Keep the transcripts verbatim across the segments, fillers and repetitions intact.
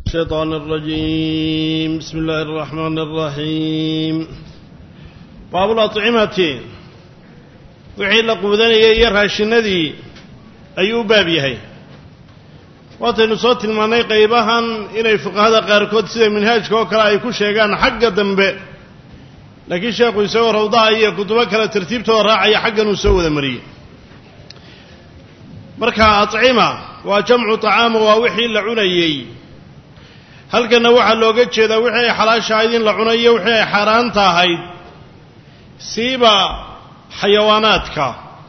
الشيطان الرجيم بسم الله الرحمن الرحيم باب الأطعمة وحي لقودان يرها الشندي أيو بابي هاي واتن صوت المعنى قيبها إلى فقهاء قاركود سيدة منهاج كوكرا يكون شيئان حق دنبئ لكن الشيخ يسوي روضاء هي كتبك ترتيبته وراعي حقا وسوي ذمري مركها أطعمة وجمع طعام ووحي لعنيي هل كان وحى لوجد شيء ذا وحي حلال شاهدين لعنيي وحي حرام تاهيد سيبا حيواناتك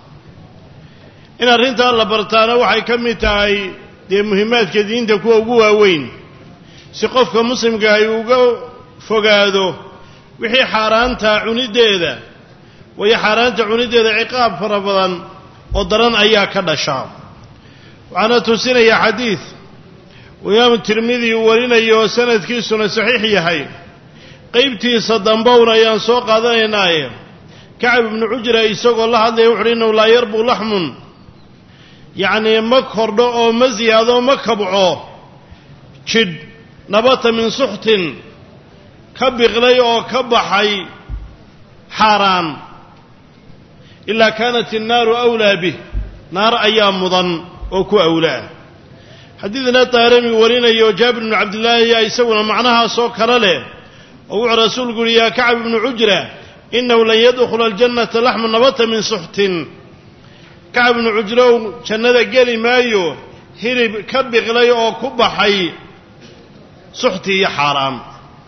إن الرنت الله برتانا وحي كم تاي دي مهمات كدين تكو جوا وين سقف كمسلم جايوجو فجادو وحي حرام تاعني ذا وهي حرام تاعني ذا عقاب فربضا ودران أياك الشام وأنا تسنى يا حديث ويوم الترمذي ورنا يو سند كيسنا صحيح يحي قيبتي صدام بونا ينسوق هذا ينايم كعب بن عجرة يسوق الله هذا يحرين ولا يربو لحم يعني مكهر أو مزياد أو مكبعه شد نبات من سحت كبغلي أو كبحي حرام إلا كانت النار أولى به نار أيام مضن وكو أولى حديثنا طارمي ورينا يو جابر بن عبد الله يسونا معناها صوك له أو رسول قل يا كعب بن عجرة إنه لن يدخل الجنة لحم نبات من سحت كعب بن عجرة شنده قالي مايو هرب كبغلي أو كبحي سحتي حرام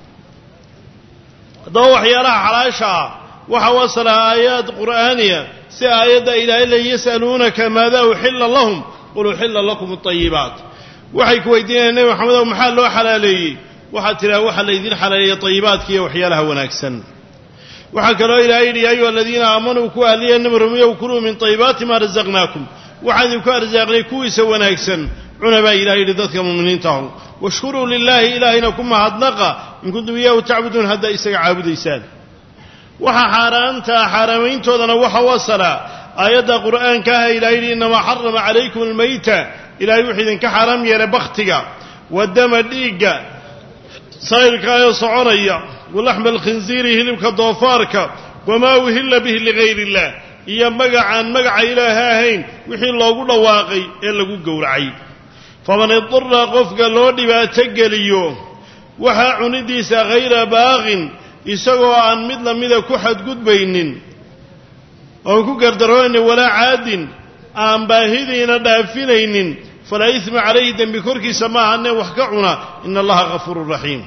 ضوح يرى حراشا وحوصل آيات قرآنية سي آيات إلى إلا يسألونك ماذا أحل لهم قلوا حل لكم الطيبات وحي كويدين النبي محمد ومحال له حلالي وحتى لا وحل يدين حلالي طيبات كي وحيالها ونكسن وحكى له إلى إلي أيها الذين آمنوا كوا أهلي النمر وكلوا من طيبات ما رزقناكم وحد يكوا رزقني كويس ونكسن عنبا إلى إلي ذاتك مؤمنين تهم واشكروا لله إلهنا ما هدنقا إن كنتم إياه تعبدون هذا إساق عابد إسان وحا حارانتا حارمين تودنا وحا وصلا آيات القرآن كاها إلهي إنما حرم عليكم الميتة إلهي وحيدا كحرام يرى بختك والدم الديق صاير كايا صعونيا ولحم الخنزير هلبك ضوفارك وما وهل به لغير الله إيا مقعان مقع إلهاهين وحي الله قول واقي إلا قول قورعي فمن اضطر قفق اللودي باتقليو وحا عنديس غير باغ isagoo aan mid lamida ku xadgudbaynin oo ku gardaroon wala caadin aan baahidiina dhaafinaynin fala isma alayhi dambi korkiisa ma ahane wax ka cuna inna allaha ghafurur rahim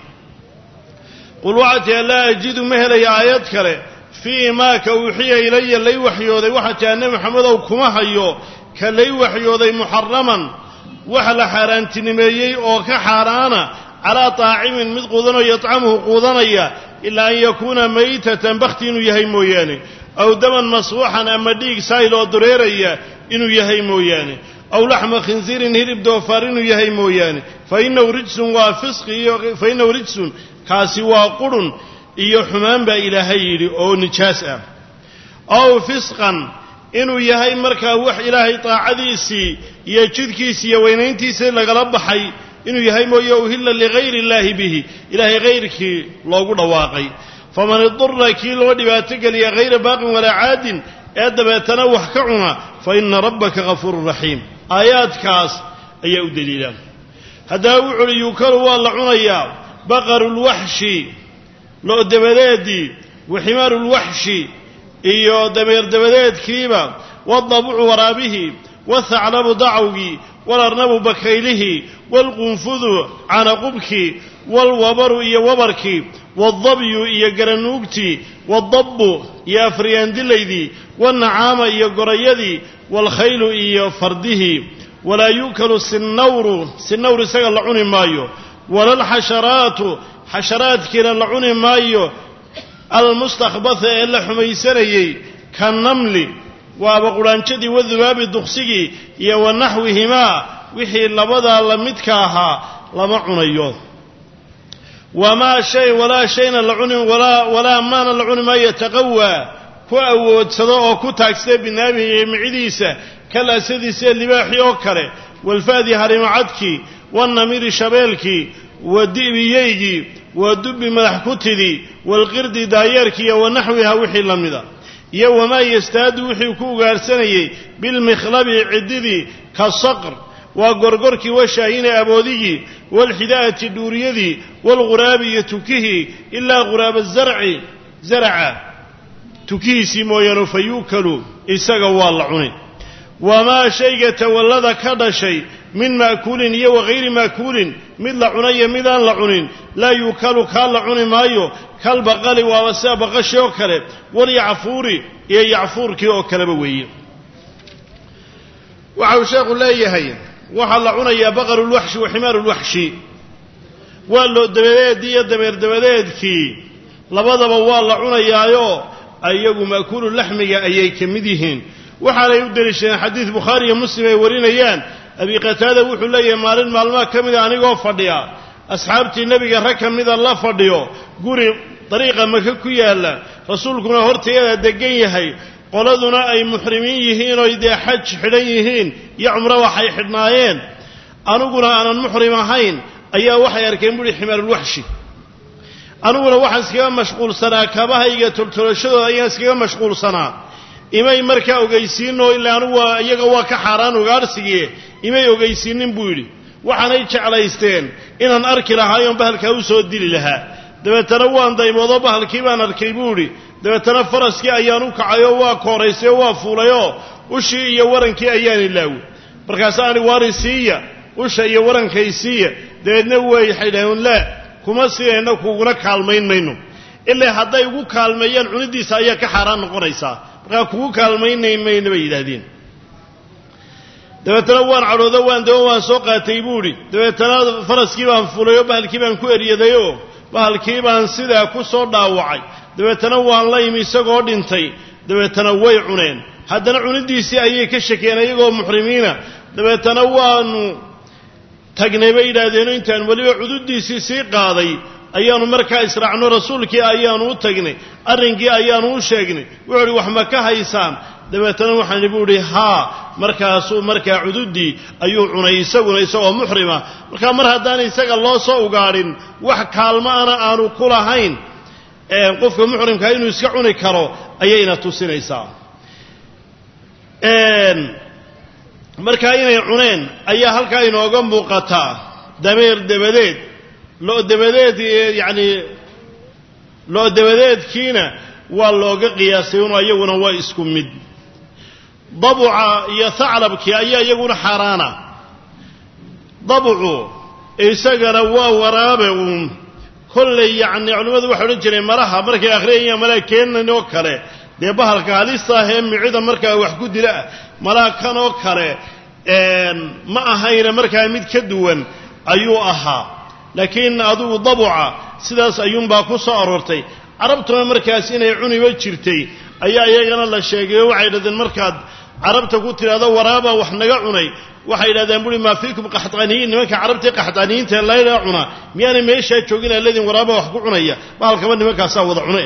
qul wa'ati la ajidu mahla ayat kale fi ma ka uhiya ilayya lay waxyooday waxa taana maxamed oo kuma hayo ka lay waxyooday muharraman waxa la xaraantinimeeyay oo ka xaraana ala taa'imin mid qudano yat'amuhu qudanaya إلا أن يكون ميتة بختين يهي موياني أو دما مصوحا أما ديك سايل ودريريا إنو يهي موياني أو لحم خنزير هرب دوفارين يهي موياني فإنه رجس وفسق فإنه رجس كاسي وقرن إيو حمان با إلهي أو نجاسة أو فسقا إنو يهي مركا وح إلهي طاعديسي يجدكيسي وينينتيسي لغلب حي إنه يهي مويا وهلا لغير الله به إلهي غيرك لوغو دواقي فمن اضطر كي لو دباتك لي غير باق ولا عاد ادب تنوح كعنا فإن ربك غفور رحيم آيات كاس أي دليلا هذا وعلي يكر والله عنيا بقر الوحش لو دبلادي وحمار الوحش إيو دمير دبلاد كريمة والضبع ورابه والثعلب ضعوي والأرنب بكيله والقنفذ عنقبك والوبر إيا وبرك والضبي إيا قرنوكتي والضب إيا فرياندليدي والنعام إيا قريدي والخيل إيا فرده ولا يوكل السنور سنور سيغل لعون مايو ولا الحشرات حشرات كنا لعون مايو المستخبثة إلا حميسري كالنمل وابقرانشدي والذباب الدخسي يا ونحوهما وحي لبدا لمدكاها لما عنيو وما شيء ولا شيء لعن ولا ولا ما لعن ما يتقوى كو سدو كو تاكسي بنابي معديسه كلا سديسه لباخي او كره والفادي هرم عدكي والنمير شبيلكي ودبييجي ودب مدح كتدي والقرد دايركي ونحوها وحي لمدا يوم ما يستاد وحي كوغارسنيي بالمخلب عددي كالصقر وغرغركي وشاهين أبودي والحداءة الدوريدي والغراب يتكه إلا غراب الزرع زرع تكيسي موينو فيوكلو إساق والله وما شيء تولد كذا شيء من مأكول يه وغير مأكول مثل عني مثل لعنين لا يوكل كاللعن مايو كالبقال ووساب غشي وكله وليعفوري يعفور كي وكله بويه وعوشاق الله يهي وحل عني بقر الوحش وحمار الوحش والله دبدات دي دبر دبدات كي لبضب والله عني يايو أيقو مأكول اللحم أي كمدهن وحال يدرشين حديث بخاري ومسلم ورينيان أبي قتادة وحو لي مالين مالما كمد عنيقو فرديا أصحابتي النبي ركم مد الله فرديو قوري طريقة مككوية الله رسولكنا هرتيا دقيهي قولدنا أي محرمين يهين ويدي حج حليهين يعمر وحي حدنايين أنقنا أنا المحرمهين أيها وحي أركين بولي حمار الوحشي أنقنا وحن سكيما مشغول سنة كباها يجا تلتلشدو أيها سكيما مشغول سنة imay markaa ogeysiino ilaa anu waa iyaga waa ka xaraan ugaarsigiye imay ogeysiinin buu yiri waxaanay jeclaysteen inaan arki lahaayoon bahalka u soo dili lahaa dabeetana waan daymoodo bahalkii baan arkay buu yiri dabeetana faraskii ayaan u kacayo waa kooraysay waa fuulayo ushii iyo warankii ayaan ilaaw markaas aan waarisiya usha iyo warankaysiya dabeedna way xidhaan la kuma siiyayna kuuguna kaalmayn mayno ilaa haday ugu kaalmeeyaan cunidiisa ayaa ka xaraan noqonaysa markaa kugu kaalmaynayn mayna bay yidhaahdeen dabeetana waan cadhoodo waan dawo waan soo qaatay buuhi dabeetana faraskii baan fulayo bahalkii baan ku eryadayo bahalkii baan sidaa ku soo dhaawacay dabeetana waan la yimi isagoo dhintay dabeetana way cuneen haddana cunidiisii ayay ka shakeen iyagoo muxrimiina dabeetana waanu tagnay bay yidhaahdeen intaan weliba cududiisii sii qaaday ayaanu markaa israacno rasuulkii ayaanu u tagnay arrinkii ayaanu u sheegnay wuxuu wax ma ka haysaan dabeetana waxaan buuri ha markaasuu markaa cududii ayuu cunay isaguna isagoo muxrima markaa mar haddaan isaga loo soo ugaadhin wax kaalmaana aanu ku lahayn ee qofka muxrimka inuu iska cuni karo ayayna tusinaysaa een markaa inay cuneen ayaa halkaa inooga muuqataa dameer dabadeed loo dabadeed yani loo dabadeedkiina waa looga qiyaasay inuu ayaguna waa isku mid dabuca iyo thaclabkii ayaa iyaguna xaaraana dabucu isagana waa waraabe uun kolley yani culimmadu waxay odhan jireen malaha markay akhriyayaan malaha keenan oo kale dee bahalka halista ahee micida markaa wax ku dila malaha kan oo kale ma ahayna markaa mid ka duwan ayuu ahaa laakiin adigu dabuca sidaas ayuunbaa ku soo aroortay carabtuna markaas inay cuniba jirtay ayaa iyagana la sheegay waxay yidhahdeen markaad carabta ku tiraahdo waraaba wax naga cunay waxay yidhahdeen buri maa fiikum qaxdaaniyiin nimanka carabtii qaxdaaniyiinta layla cuna miyaanay meeshaa joogin alladin waraaba wax ku cunaya bahalkaba nimankaasaa wada cunay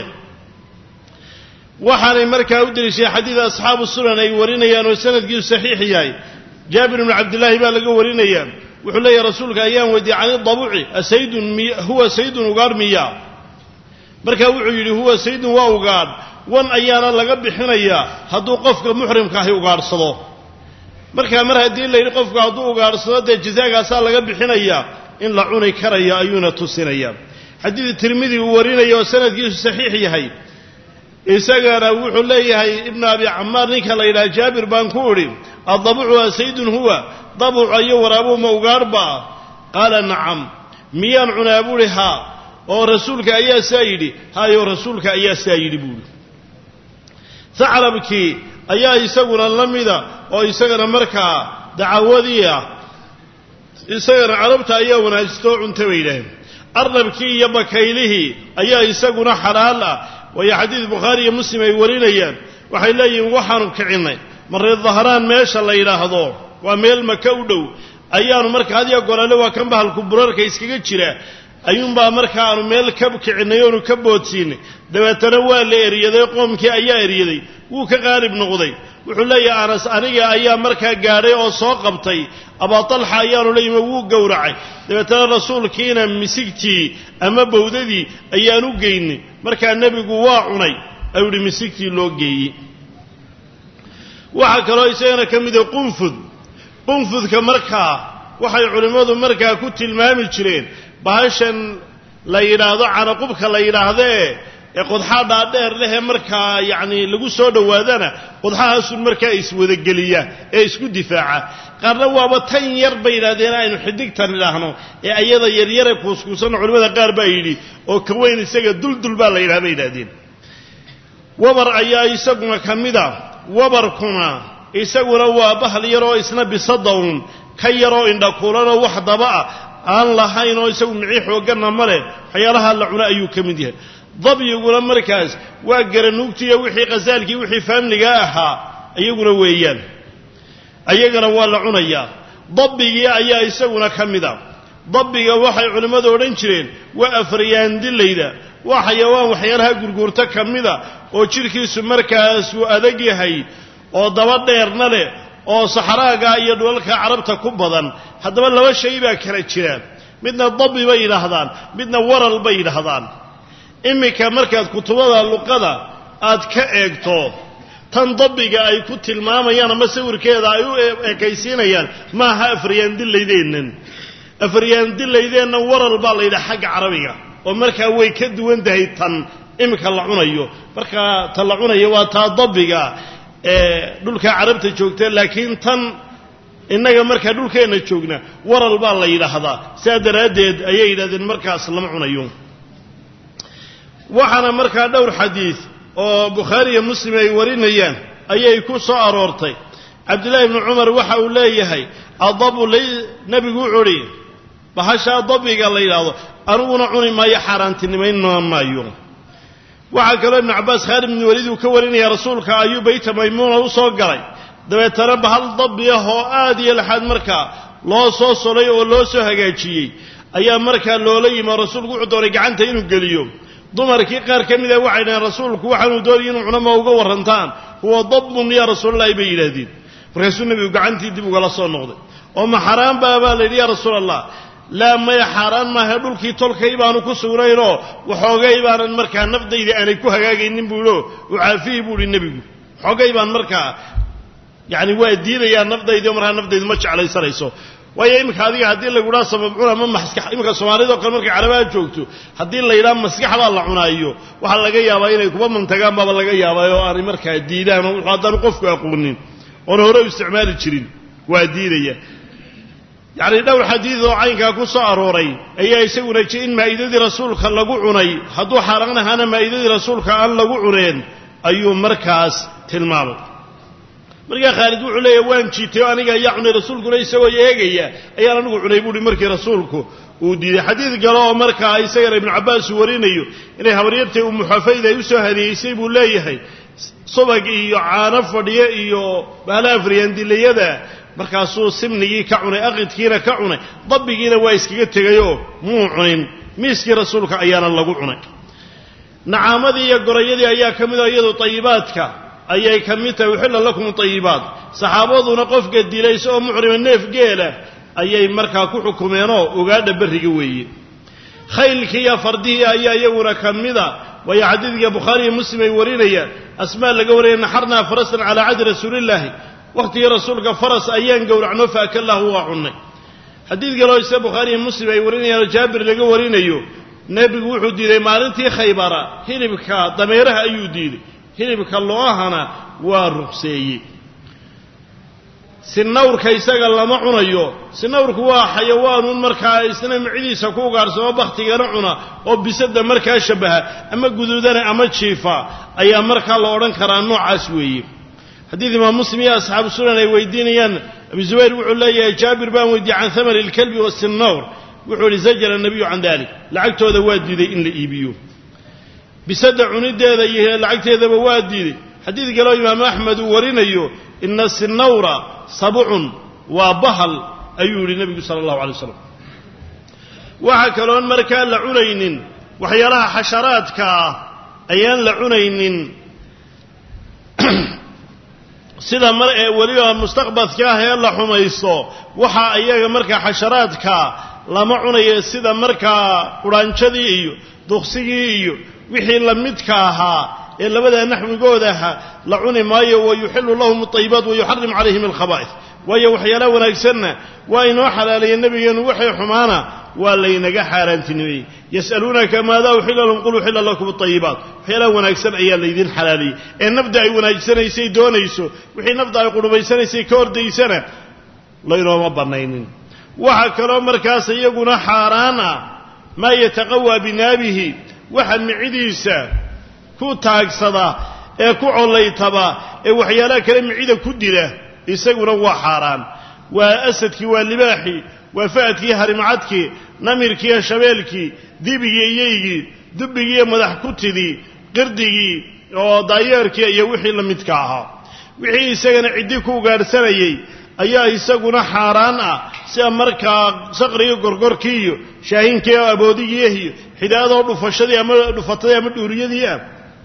waxaanay markaa u deliishay xadiid asxaabu sunan ay warinayaan oo sanadkiisu saxiix yahay jaabir ibnu cabdillaahi baa laga warinayaa wuxuu leeyahay rasuulka ayaan weydiiyey cani dabuci asaydun huwa saydun ugaadh miya markaa wuxuu yidhi huwa saydun waa ugaadh wan ayaana laga bixinayaa hadduu qofka muxrimka ahi ugaadhsado markaa mar haddii la yidhi qofku hadduu ugaadhsado dee jazaagaasaa laga bixinayaa in la cuni karaya ayuuna tusinayaa xadiid tirmidi uu warinaya oo sanadkiisu saxiix yahay isagana wuxuu leeyahay ibnu abi camaar ninka la yidhaha jaabir baan ku idhi addabucu asaydun huwa dabuc iyo waraabuhu ma ugaadhba qaala nacam miyaan cunaa buuhi haa oo rasuulka ayaa saa yidhi hayo rasuulka ayaa saa yidhi buuhi thaclabkii ayaa isaguna la mida oo isagana markaa dacawadii ah isagana carabta ayaa wanaajistoo cunta bay yidhaaheen arnabkii iyo bakaylihii ayaa isaguna xalaal ah waayo xadiid bukhaari iyo muslim ay warinayaan waxay leeyihiin waxaanu kicinnay marree dahraan meesha la yidhaahdo waa meel maka u dhow ayaanu markaa hadiya goraale waa kan bahalku burarka iskaga jira ayuunbaa markaa aanu meel ka kicinnay oonu ka boodsiinay dabeetana waa la eryaday qoomkii ayaa eryaday wuu ka qaalib noqday wuxuu leeyahay anas aniga ayaa markaa gaadhay oo soo qabtay abaa talxa ayaanu leeyima wuu gowracay dabeetana rasuulkiina misigtii ama bawdadii ayaan u geynay markaa nebigu waa cunay ayuu yidhi misigtii loo geeyey waxaa kaloo isagana ka mida qunfud qunfudka markaa waxay culimmadu markaa ku tilmaami jireen bahashan la yidhaahdo canaqubka la yidhaahdee ee qodxaa dhaadheer lehee markaa yacni lagu soo dhowaadana qodxahaasun markaa iswadageliya ee isku difaaca qaarna waaba tan yar bay yidhahdeen aynu xidigtan idhaahno ee ayada yaryare kuuskuusanna culimmada qaar baa yidhi oo ka weyn isaga duldul baa la yidhaha bay yidhahdeen wabar ayaa isaguna ka mida wabarkuna isaguna waa bahal yaroo isna bisadawn ka yaroo indhakuulanoo wax daba ah aan lahayn oo isagu micii xoogganna ma leh waxyaalaha la cuno ayuu ka mid yahay dabyiguna markaas waa garanuugtiiyo wixii qasaalkii wixii faamligaa ahaa iyaguna weeyaan ayagana waa la cunayaa dabbigii ayaa isaguna ka mid a dabbiga waxay culimmadu odhan jireen waa afrayaandilayda waa xayawaan waxyaalaha gurguurta ka mida oo jidhkiisu markaas uu adag yahay oo daba dheerna leh oo saxraaga iyo dhulalka carabta ku badan haddaba laba shay baa kala jira midna dabbi bay yidhaahdaan midna waral bay yidhaahdaan iminka markaad kutubada luqada aad ka eegto tan dabbiga ay ku tilmaamayaan ama sawirkeeda ay u ekaysiinayaan maaha afrayaandilaydeennan afrayaandilaydeennan waral baa la yidhaha xagga carabiga oo markaa way ka duwan tahay tan iminka la cunayo markaa ta la cunayo waa taa dabbiga ee dhulka carabta joogta laakiin tan innaga markaa dhulkeenna joogna waral baa la yidhaahdaa sidaa daraaddeed ayay yidhahdeen markaas lama cunayo waxaana markaa dhowr xadiid oo bukhaari iyo muslim ay warinayaan ayay ku soo aroortay cabdullaahi ibnu cumar waxa uu leeyahay adabu nebigu wuxuu udhi bahashaa dabbiga la yidhaahdo aniguna cuni maayo xaaraantinimaynma maayo waxaa kaloo ibnu cabbaas khaalid ibnu waliid uu ka warinaya rasuulka ayuu bayta maymuuna u soo galay dabeetana bahal dabbi ah oo aad iyo laxaad markaa loo soo solay oo loo soo hagaajiyey ayaa markaa loola yimi oo rasuulku wuxuu doonay gacanta inuu geliyo dumarkii qaar ka mida waxay dhaheen rasuulku waxaanuu doonayay inuu cuno ma uga warrantaan huwa dabbun yaa rasuulallaahi bay yidhaahdeen markaasuu nebigu gacantii dib ugala soo noqday oo ma xaraan baa baa la yidhi yaa rasuul allah laa maya xaaraan maaha dhulkii tolkay baanu ku sugnaynoo waxoogay baanan markaa nafdayda aanay ku hagaagaynin buuo ucaafihii buu ihi nebigu waxoogay baan markaa yacni waa diidayaa nafdaydio markaa nafdaydu ma jeclaysanayso waayo iminka adiga haddii lagu dhaha sabab cuna ma maskax iminka soomaalidao kale markay carabaha joogto haddii la yidhaha maskax baa la cunaayo waxaa laga yaabaa inay kuba mantagaan baaba laga yaabaa oo aanay markaa diidaan oo haddaanu qofku aqoonin oona hore u isticmaali jirin waa diidaya yacni dhowr xadiid oo caynkaa ku soo arooray ayaa isaguna ji in maa'idadii rasuulka lagu cunay hadduu xaaraan ahaana maa'idadii rasuulka aan lagu cuneen ayuu markaas tilmaamay markaa khaalid wuxuu leeyahy waan jiitay oo aniga ayaa cunay rasuulkuna isagoo eegaya ayaan anigu cunay buuhi markii rasuulku uu diiday xadiid kale oo markaa isagana ibnu cabbaas uu warinayo inay habaryartay ummu xafayd ay u soo hadiyeysay buu leeyahay subag iyo caano fadhiyo iyo bahlaha faryaandilayada markaasuu simnigii ka cunay aqidkiina ka cunay dabbigiina waa iskaga tegayoo muu cunin miiskii rasuulka ayaana lagu cunay nacaamadii iyo gorayadii ayaa ka mid a iyadu tayibaadka ayay ka mid tahay uxilla lakum tayibaat saxaabaduna qofka dilaysa oo muxrima neef geela ayay markaa ku xukumeenoo ogaadha berriga weeye khaylkii iyo fardihii ayaa iyaguna ka mida waayo xadiidka bukhaari iyo muslim ay warinayaan asmaa laga wariyay naxarnaa farasan calaa cahdi rasuulillaahi wakhtigii rasuulka faras ayaan gowracno faakallahu waa cunnay xadiid kaloo isa bukhaari iyo muslim ay warinayaan oo jaabir laga warinayo nebigu wuxuu diiday maalintii khaybara hilibka dameeraha ayuu diiday hilibka lo'ahana waa ruqseeyey sinawrka isaga lama cunayo sinawrku waa xayawaanuun markaa isna micidiisa ku ugaarsamo bakhtigana cuna oo bisada markaa shabaha ama guduudana ama jiifa ayaa markaa la odhan karaa noocaas weeye xadiid imaam muslim iyo asxaabu sunan ay weydiinayaan abi zubayr wuxuu leeyahay jaabir baan weydiiyey can hamani ilkalbi wasinawr wuxuu ihi zajara nabiyu can dalik lacagtooda waa diiday in la iibiyo bisada cunideeda iyo lacagteedaba waa diiday xadiid kaloo imaamu axmed uu warinayo ina sinawra sabcun waa bahal ayuu yidhi nebigu sala allahu alay wasalam waxaa kaloon markaa la cunaynin waxyaalaha xasharaadka ah ayaan la cunaynin sida mar ee waliba mustaqbadka ah ee la xumaysto waxa ayaga marka xasharaadka lama cunayo sida marka quraanjadii iyo duqsigii iyo wixii la midka ahaa ee labada naxwigooda aha la cuni maayo wa yuhillu lahum at-tayyibat wa yuharrim alayhim al-khaba'ith waayo waxyaalaha wanaagsanna waa inoo xalaaleeyay nabigeenu waxay xumaana waa laynaga xaaraantinimay yasaluunaka maada uhilla lahum qul uhilla lakum at-tayyibat waxyaalaha wanaagsan ayaa laydin xalaaliyay ee nafda ay wanaagsanaysay doonayso wixii nafda ay qurbaysanaysay ka ordaysana laynooma banaynin waxa kale markaas iyaguna xaaraan ah ma yataqawa binaabihi waxa micidiisa ku taagsada ee ku colaytaba ee waxyaalaha kale micida ku dila isaguna waa xaaraan waa asadkii waa libaaxi waa faadkii harimcadkii namirkii shabeelkii dibigii iyagii dubigii madax ku tidii qirdigii oo daayeerkii iyo wixii la midka ahaa wixii isagana cidii ku gaarsanayay ayaa isaguna xaaraan ah sida markaa saqriga gorgorkii iyo shaahinkii aboodigii iyo xidaadoo dhufashadii ama dhufatadii ama dhuuriyadii ah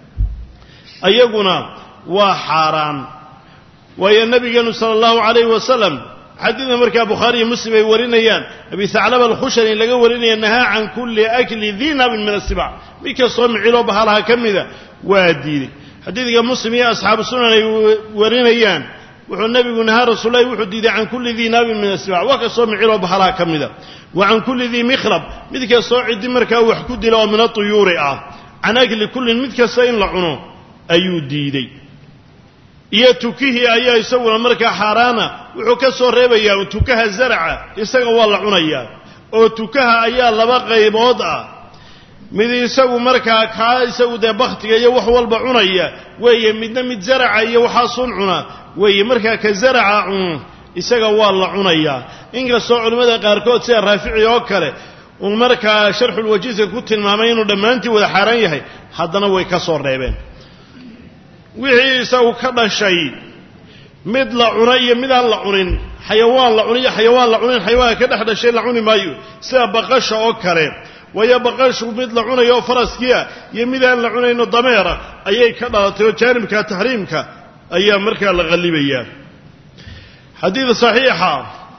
ayaguna waa xaaraan waayo nabigeenu sallallahu alayhi wasallam xadiidna markaa bukhaari iyo muslim ay warinayaan abi thaclaba al-khushani laga warinaya nahaa can kulli akli dhinab min as-sib'a mika soo micilo bahalaha kamida waa diiday xadiidka muslim iyo asxaabu sunan ay warinayaan wuxuu nabigu nahaa rasuulullaahi wuxuu diiday can kulli dhinab min as-sib'a waa ka soo micilo bahalaha kamida wa can kulli dhi mikhrab midka soo cidi markaa wax ku dilo oo min at-tuyuri ah can akli kullin midka in la cuno ayuu diiday iyo tukihii ayaa isaguna markaa xaaraana wuxuu ka soo reebayaa tukaha zarca isaga waa la cunayaa oo tukaha ayaa laba qaybood ah mid isagu markaa ka isagu de bakhtiga iyo wax walba cunaya weeye midna mid zarca iyo waxa sun cuna weeye markaa ka zarca cun isaga waa la cunayaa inkastoo culimada qaarkood sida raafici oo kale uu markaa sharxul wajiza ku tilmaamay inuu dhammaantii wada xaaraan yahay haddana way ka soo reebeen wixii isagu ka dhashay mid la cunay iyo mid aan la cunin xayawaan la cunay xayawaan la cunin xayawaanka ka dhex dhashay la cuni maayo sida baqasha oo kale waya baqashu mid la cunayo faraskiya iyo mid aan la cunayno dameera ayay ka dhalatay oo jaanibka tahriimka ayaa markaa la qalibaya xadiid saxiixa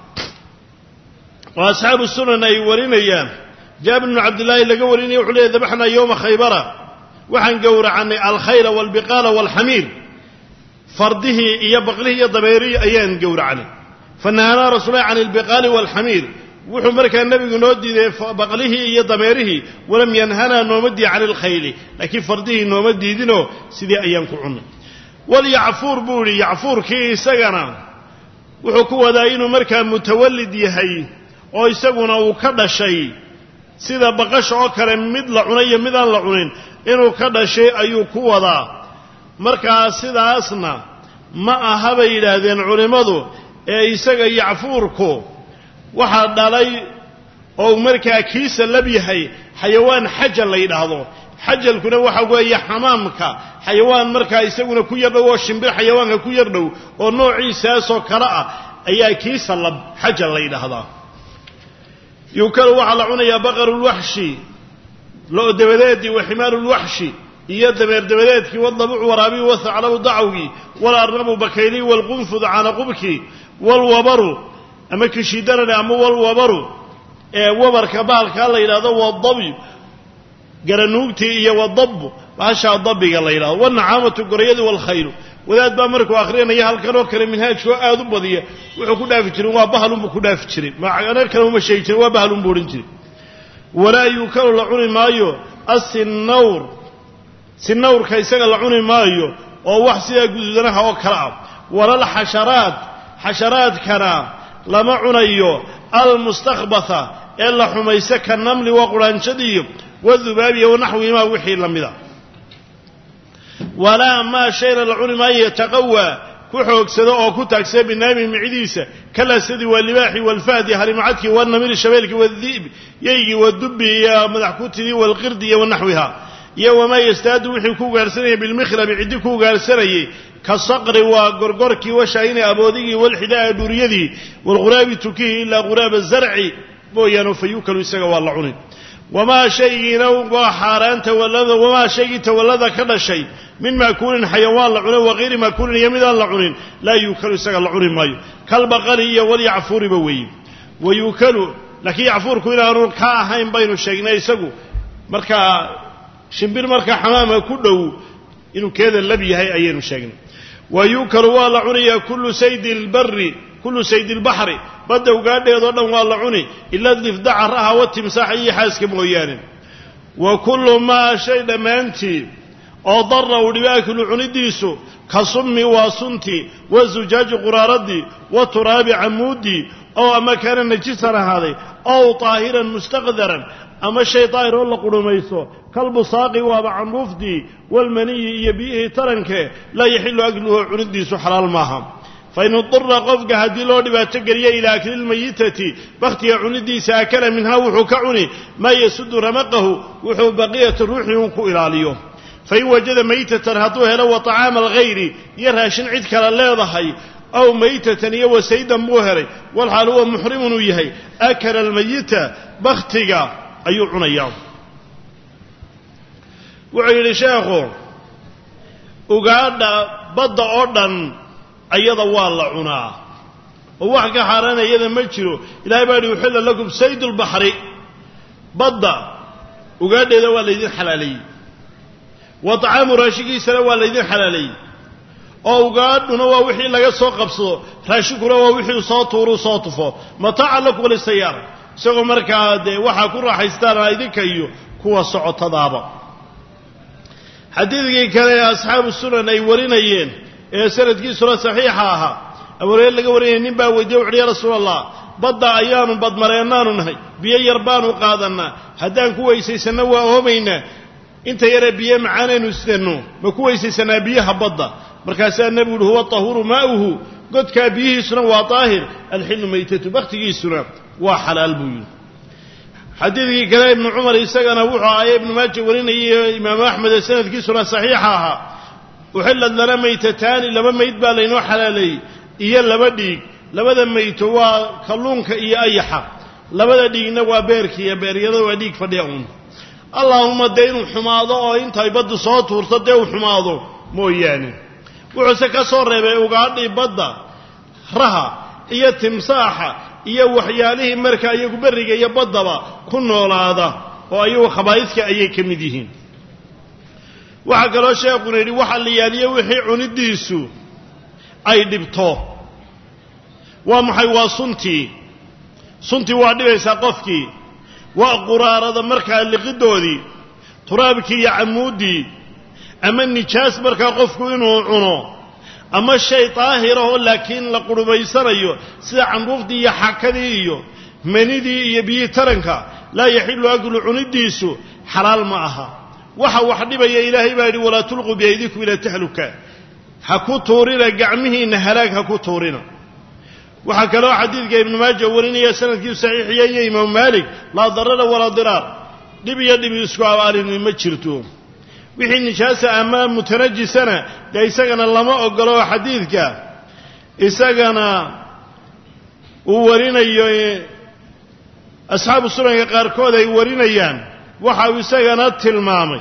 wa asxaabu sunan ay warinayaan jaabir ibn abdullah laga warinay wuxuu leeyahay dabaxna yawma khaybara waxaan gowracanay al-khayla wal-biqala wal-hamir fardihi iyo baqlihi iyo dameerihi ayaan gowracanay fanaana rasuulullaahi an al-biqali wal-hamir wuxuu markaa nabigu noo diiday baqlihi iyo dameerihi walam yanhana noomadi an al-khayli laakiin fardihi nooma diidino sidii ayaan ku cunay wal ya'fur buuri ya'furkii isagana wuxuu ku wadaa inuu markaa mutawallid yahay oo isaguna uu ka dhashay sida baqasha oo kale mid la cunay iyo mid aan la cunin inuu ka dhashay ayuu ku wadaa markaa sidaasna ma aha bay yidhaahdeen culimmadu ee isaga yacfuurku waxaa dhalay oo markaa kiisa lab yahay xayawaan xajal la yidhaahdo xajalkuna waxa weeye xamaamka xayawaan markaa isaguna ku yardhow oo shimbir xayawaanka ku yardhow oo noociisaasoo kale ah ayaa kiisa lab xajal la yidhaahdaa yukalu waxaa la cunayaa baqarulwaxshi lo dabadeedii wa ximaarulwaxshi iyo dameer dabadeedkii wadabucu waraabii wathaclabu dacwgii walarnabu bakaylii walqunfud canaqubkii walwabaru ama kishiidanane ama walwabaru ee wabarka bahalkaa la yidhahdo wadabi garanuugtii iyo wadabu baashaa dabiga la yidhahdo wanacaamatu gorayadii walkhaylu wadaad baa markuu akrinaya halkan oo kale minhaajkoo aad u badiya wuxuu ku dhaafi jiray waa bahalunbuu ku dhaafi jiray macana kale uma sheegi jiray waa bahalunbuu odhan jiray walaa yuukalu la cuni maayo asinawr sinawrka isaga la cuni maayo oo wax sidaa gududanaha oo kale ah walal xasharaat xasharaadkana lama cunayo almustakhbatha ee la xumaysa ka namli waa quraanjadiiyo wadubaabiya wanaxwihimaa wixii la mida walaa maa shayna la cuni maayo yataqawaa ku xoogsado oo ku taagsada binaabi micidiisa kala sidii waa libaaxi walfahdi harimacadkii wanamiri shabeelkii wadiib yaygii wadubi iyo madax kutidii walqirdi iyo wanaxwiha iyo wamaa yastaadu wixii ku gaarsanayay bilmikhlabi ciddi ku gaarsanayay ka saqri waa gorgorkii washaayini aboodigii walxidaa dhuuriyadii walghuraabi tukihii ilaa ghuraaba zarci mooyaane fayuukalu isaga waa la cunin wamaa shaygiina waa xaaraan tawallada wamaa shaygii tawallada ka dhashay min maakuulin xayawaan la cunay waqayri maakuulin iyo midaan la cunin laa yuukalu isaga la cuni maayo kalbaqali iyo walyacfuuriba weeye wayuukalu laakiin yacfuurku inaanu ka ahayn baynu sheegnay isagu markaa shimbir markaa xamaama ku dhow inuu keeda lab yahay ayaynu sheegnay wayuukalu waa la cunayaa kullu saydi lbari kullu saydi lbaxri badda ugaadheedoo dhan waa la cuni ila difdaca raha watimsaaxa iyo xaaska mooyaane wa kullu maa shay dhammaantii oo darra uu dhibi aklu cunidiisu ka summi waa suntii wa zujaaji quraaradii wa turaabi camuudii oo ama kaana najisan ahaaday ow طaahiran mustaqdaran ama shay daahir oo la qudhumayso kalbusaaqi waaba candhuuftii walmaniyi iyo biyihii taranke laa yaxilu akluhu cunidiisu xalaal maaha fain idura qofka haddii loo dhibaato geliya ilaa akli lmayitati bakhtiga cunidiisa akala minhaa wuxuu ka cuni maa yasudu ramaqahu wuxuu baqiyata ruuxii un ku ilaaliyo fain wajada maytatan hadduu helo wa طacaama alghayri iyo raashin cid kale leedahay aw maytatan iyo wasaydan buu helay walxaal huwa muxrimun uu yahay akala almayita bakhtiga ayuu cunayaa wuxuu yidhi sheekhu ugaadha badda oo dhan ayada waa la cunaa oo wax ka xaaraan iyada ma jiro ilaahay baa yidhi uxilla lakum saydu lbaxri badda ugaadheeda waa laydin xalaaleeyey wa طacaamu raashinkiisana waa laydin xalaaleeyey oo ugaadhuna waa wixii laga soo qabsado raashinkuna waa wixii soo tuuru soo tufo mataacan lakum walisayaara isagoo markaa dee waxaa ku raaxaystaan idinka iyo kuwa socotadaaba xadiidkii kale ee asxaabu sunan ay warinayeen ee sanadkiisuna saxiixa ahaa abureer laga warinaya nin baa weydiye wuxuuhi ya rasuul allah badda ayaanu badmareennaanu nahay biyo yar baanu qaadannaa haddaan ku weysaysanno waa oomaynaa inta yaree biyo macaanaynu isdanno ma ku weysaysanaa biyaha badda markaasaa nebigu uhi huwa tahuuru maa'uhu godkaa biyihiisuna waa daahir alxillu maytatu bakhtigiisuna waa xalaal buu yidhi xadiidkii kale ibnu cumar isagana wuxuu aaya ibnu maaja warinayay imaamu axmed ee sanadkiisuna saxiixa ahaa uxillad lana maytataani laba mayd baa laynoo xalaaleeyey iyo laba dhiig labada mayto waa kalluunka iyo ayaxa labada dhiigna waa beerka iyo beeryada waa dhiig fadhiya uun allaahuma dee inuu xumaado oo intay baddu soo tuurto dee uu xumaado mooyaane wuxuuse ka soo reebay ugaadhii badda raha iyo timsaaxa iyo waxyaalihii markaa iyagu berriga iyo baddaba ku noolaada oo ayagu khabaa'idka ayay ka mid yihiin waxaa kaloo sheekuna yidhi waxa la yaaliyo wixii cunidiisu ay dhibto waa maxay waa suntii suntii waa dhibaysaa qofkii waa quraarada markaa liqidoodii turaabkii iyo camuuddii ama nijaas markaa qofku inuu cuno ama shay daahirahoo laakiin la qudhumaysanayo sida candhuufdii iyo xakadii iyo manidii iyo biyii taranka laa yaxilu aklu cunidiisu xalaal ma aha waxa wax dhibaya ilaahay baa yidhi walaa tulquu biyaydikum ilaa tahluka ha ku tuurina gacmihiinna halaag ha ku tuurina waxaa kaloo xadiidka ibnu maaja warinaya sanadkiisu saxiixiya iyo imaamu maalik laa darara walaa diraar dhib iyo dhib isku abaalini ma jirto wixii nijaasa ama mutanajisana dee isagana lama ogolo xadiidka isagana uu warinayo asxaabu sunanka qaarkood ay warinayaan waxa uu isagana tilmaamay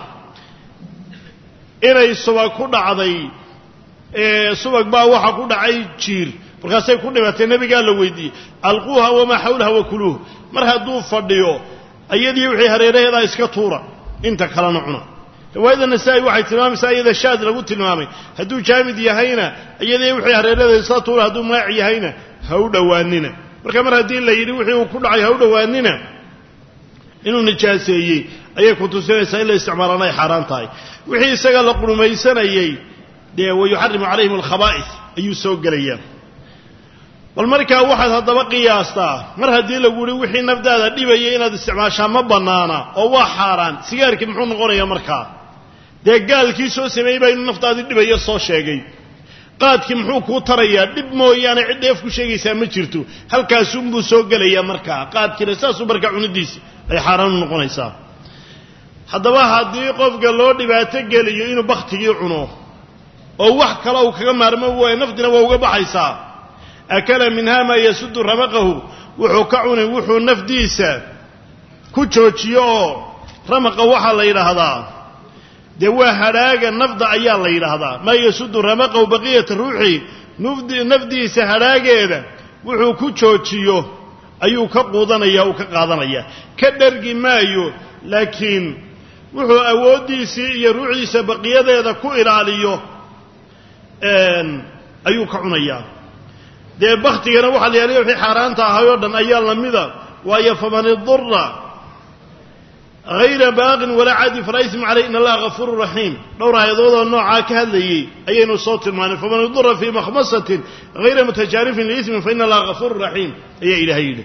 inay subag ku dhacday ee subag baa waxa ku dhacay jiir markaasay ku dhimatay nabigaa la weydiiyey alquuha wamaa xawlaha wakuluuh mar hadduu fadhiyo ayadii wixii hareeraheedaa iska tuura inta kalena cuna riwaayada nasaa-i waxay tilmaamaysaa iyada shaad lagu tilmaamay hadduu jaamid yahayna iyadii wixii hareeraheeda iska tuura hadduu maac yahayna ha u dhowaanina marka mar haddii la yidhi wixii uu ku dhacay ha u dhowaanina inuu nijaaseeyey ayay ku tusinaysaa in la isticmaalana ay xaaraan tahay wixii isaga la qudhumaysanayey dee wayuxarimu calayhim alkhabaa'is ayuu soo gelayaa bal markaa waxaad haddaba qiyaastaa mar haddii lagu yihi wixii nafdaada dhibaya inaad isticmaashaa ma bannaana oo waa xaaraan sigaarkii muxuu noqonayaa markaa dee gaalkii soo sameeyey baa inuu naftaadii dhibaya soo sheegay qaadkii muxuu kuu tarayaa dhib mooyaane cid dheef ku sheegaysaa ma jirto halkaasunbuu soo gelayaa markaa qaadkiina saasuu markaa cunidiisa ay xaaraan u noqonaysaa haddaba haddii qofka loo dhibaato geliyo inuu bakhtigii cuno oo wax kale uu kaga maarmo waayo nafdina waa uga baxaysaa akala minha maa yasudu ramaqahu wuxuu ka cunay wuxuu nafdiisa كجوجيو رمق وحا لا يراهدا de waa hadaaga nafda ayaa la yiraahdaa ma yasudu ramaqa baqiyat ruuxi nafdi nafdiisa hadaageeda wuxuu ku joojiyo ayuu ka quudanaya oo ka qaadanaya ka dhargi maayo laakiin wuxuu awoodiisa iyo ruuxiisa baqiyadeeda ku ilaaliyo een ayuu ka cunaya de baqtigana waxa la yiraahdaa wixii xaraanta ahayo dhan ayaa lamida waayo faman idurra غير باغ ولا عاد فرايسم عليه إن الله غفور رحيم لو رأى يضوض النوع كهذي أي صوت المعنى فمن يضر في مخمصة غير متجارف لإثم فإن الله غفور رحيم أي إلهي إله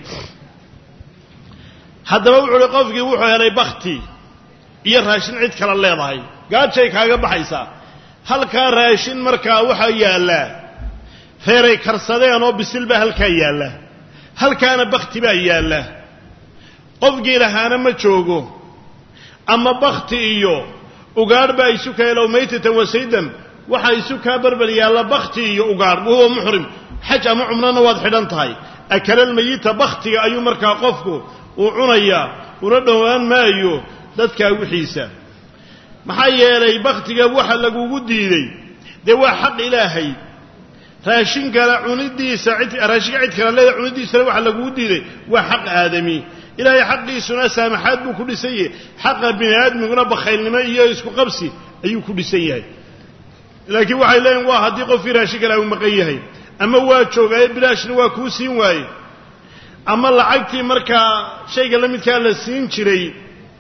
هذا موعد قفك يوحى يلي بختي إيه راشن عيد كلا الله ضعي قال شيء كاقا بحيسا هل كان راشن مركا وحى يا الله فيري كرصدين وبسلبة هل كان يا الله هل كان بختي بأي يا الله قفك لهانا ما تشوقه أما بختي إيو وقار بايسوكا لو ميتة وسيدا وحايسوكا بربل يالا بختي إيو وقار وهو محرم حاجة معمرنا واضح لانتهاي أكل الميتة بختي أيو مركا قفكو وعنيا وردوان ما أيو دادكا وحيسا محايا لي بختي وحا لقو قدي لي دوا حق إلهي راشنك لعندي ساعد راشنك عدك لا عندي ساعد وحا لقو قدي لي وحق آدمي إلهي حقي سنة سامحات بو كل سيء حق بني آدم يقول بخيل لما يسكو قبسي أيو كل سيء لكن وحي لين واحد يقف في راشق له مقيه أما واتشوغ أي بلاش نواكوسين واي أما لعقتي مركا شيء لم يتكال لسين شري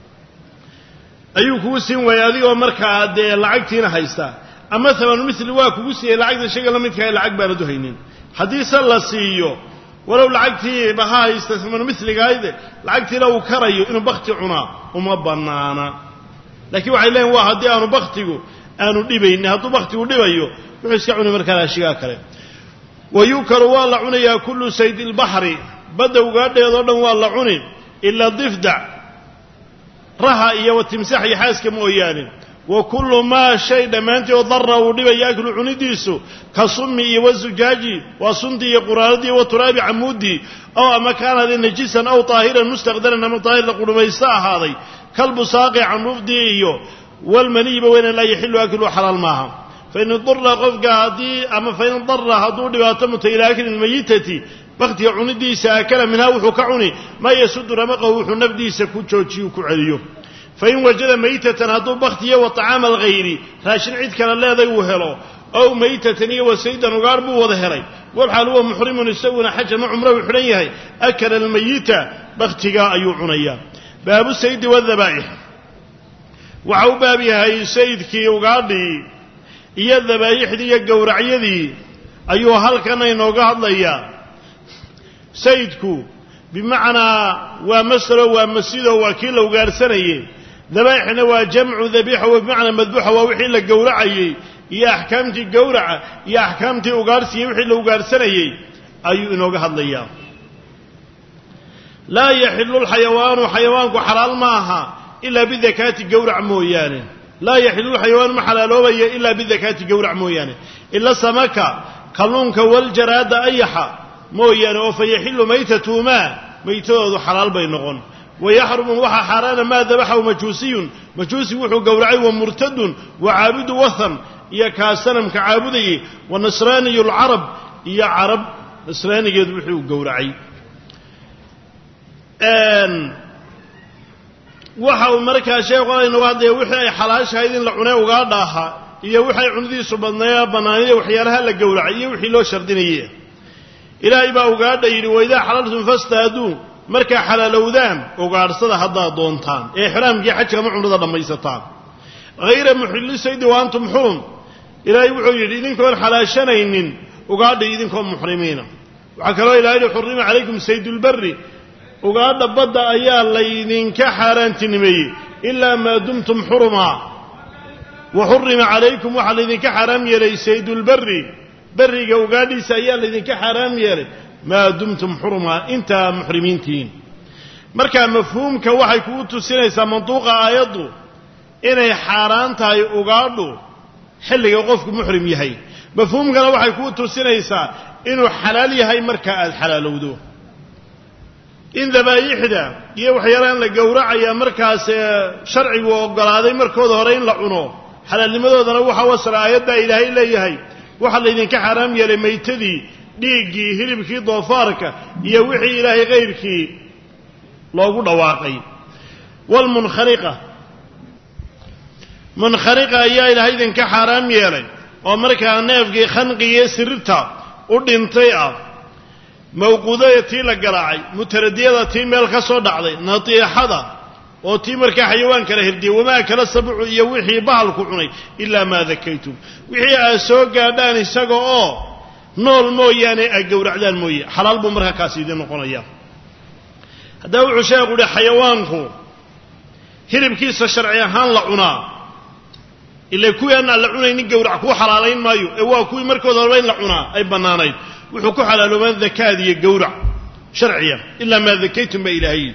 أيو كوسين واي هذه ومركا دي لعقتي نحيستا أما ثمن مثل واكوسي لعقت شيء لم يتكال لعق باردو هينين حديث الله سيئو ولو لعقتي بها يستثمن مثل قايدة لعقتي لو كريو إنه بختي عنا وما بنانا لكن وحي لين واحد دي أنه بختيو أنه ديبي إنه هدو بختيو ديبيو ويسكعوني مركالا شيئا كريم ويوكر والله عني يا كل سيد البحر بدأوا قاعدة يضرن والله عني إلا الضفدع رها إيا والتمساح يحاسك موياني وكل ما شيء دمانتي وضره ودبا ياكل عنديسو كصمي والزجاجي وصندي قرادي وتراب عمودي او مكان نجسا او طاهرا مستقدرا من طاهر لقول ميسا هذا كلب ساقع عن مفدي والمنيب وين لا يحل اكل حلال ماها فان ضر قفق هذه اما فان ضر هذو دباتمت الى اكل الميتة بختي عندي ساكل منها وحكعني ما يسد رمقه وحنبدي سكوتشوتشي وكعليو فإن وجد ميتة هدو بختي وطعام الغيري راشن عيد كان الله ذي وهلو أو ميتة وسيدا وقاربه وظهري والحال هو محرم يسوون حاجة مع عمره وحنيه أكل الميتة بختي أيو عنيا باب السيد والذبائح وعو بابها أي سيد كي وقاردي إيا الذبائح دي القورعية دي أيو هل كان ينوقع الله سيدكو بمعنى ومسر ومسيده وكيله وقارسنيه ذبائحنا وجمع ذبيحة وبمعنى مذبوحة ووحي لك قورعي يا أحكامتي قورعة يا أحكامتي وقارسي وحي لك قارسنيه أيو إنوقع الله لا يحل الحيوان حيوانك حلال ماها إلا بذكاة قورع مويانه لا يحل الحيوان محلالوه إلا بذكاة قورع مويانه إلا سمكة كلونك والجراد أيحا مويانه فيحل ميتة ما ميتة حلال بينغن ويحرم وحا حرانا ما ذبحه مجوسي مجوسي وحو قورعي ومرتد وعابد وثن يا كاسنم كعابدي ونصراني العرب يا عرب نصراني يذبحوا قورعي ان وحا مركا شيخ انه هذا وحي حلاش هيدين لعنه uga dhaaha iyo waxay cunadiisu badnaa banaanay waxyaalaha la gowracay wixii loo shardinayay ilaahay baa uga dhayri wayda xalaltum fastaadu marka xalaalowdaan ugaarsada hadaa doontaan ee ihraamkii xajka ma cunada dhamaysataan غير محل سيد وانتم حرم ilaahay wuxuu yiri idinkoon xalaashanaynin uga dhay idinkoon muhrimiina waxa kale ilaahay xurrima calaykum saydul barri ugaadha badda ayaa laydinka xaaraantinimeeyey ilaa maa dumtum xurumaa wa xurrima calaykum waxaa laydinka xaaraam yeelay saydulbarri barriga ugaadhiisa ayaa laydinka xaaraam yeelay maa dumtum xurumaa intaa muxrimiintihiin markaa mafhuumka waxay kugu tusinaysaa mantuuqa aayaddu inay xaaraan tahay ugaadhu xilliga qofku muxrim yahay mafhuumkana waxay kugu tusinaysaa inuu xalaal yahay marka aad xalaalowdo in dabaayixda iyo waxyaalaan la gowracaya markaas sharcigu ogolaaday markooda hore in la cuno xalaalnimadoodana waxa wasala aayadda ilaahay leeyahay waxa la idinka xaraam yeelay maytadii dhiiggii hilibkii doofaarka iyo wixii ilaahay qayrkii loogu dhawaaqay walmunkhariqa munkhariqa ayaa ilaahay idinka xaraam yeelay oo markaa neefkii khanqiga sirirta u dhintay ah mawquudada tii la garaacay mutaradiyada tii meel ka soo dhacday natiixada oo tii markaa xayawaanka la hirdiyay wamaa kala sabcu iyo wixii bahalku cunay ilaa maa dakaytum wixii aad soo gaadhaan isaga oo nool mooyaane aad gowracdaan mooye xalaal buu markaa kaasi idin noqonaya haddaba wuxuu sheekhu uhi xayawaanku hilibkiisa sharci ahaan la cunaa ilaa kuwii aan la cunaynin gowrac kuu xalaalayn maayo ee waa kuwii markooda horeba in la cunaa ay bannaanayd wuxuu ku xalaaloobaan dakaad iyo gowrac sharciya ilaa maa dakaytum ba ilaahay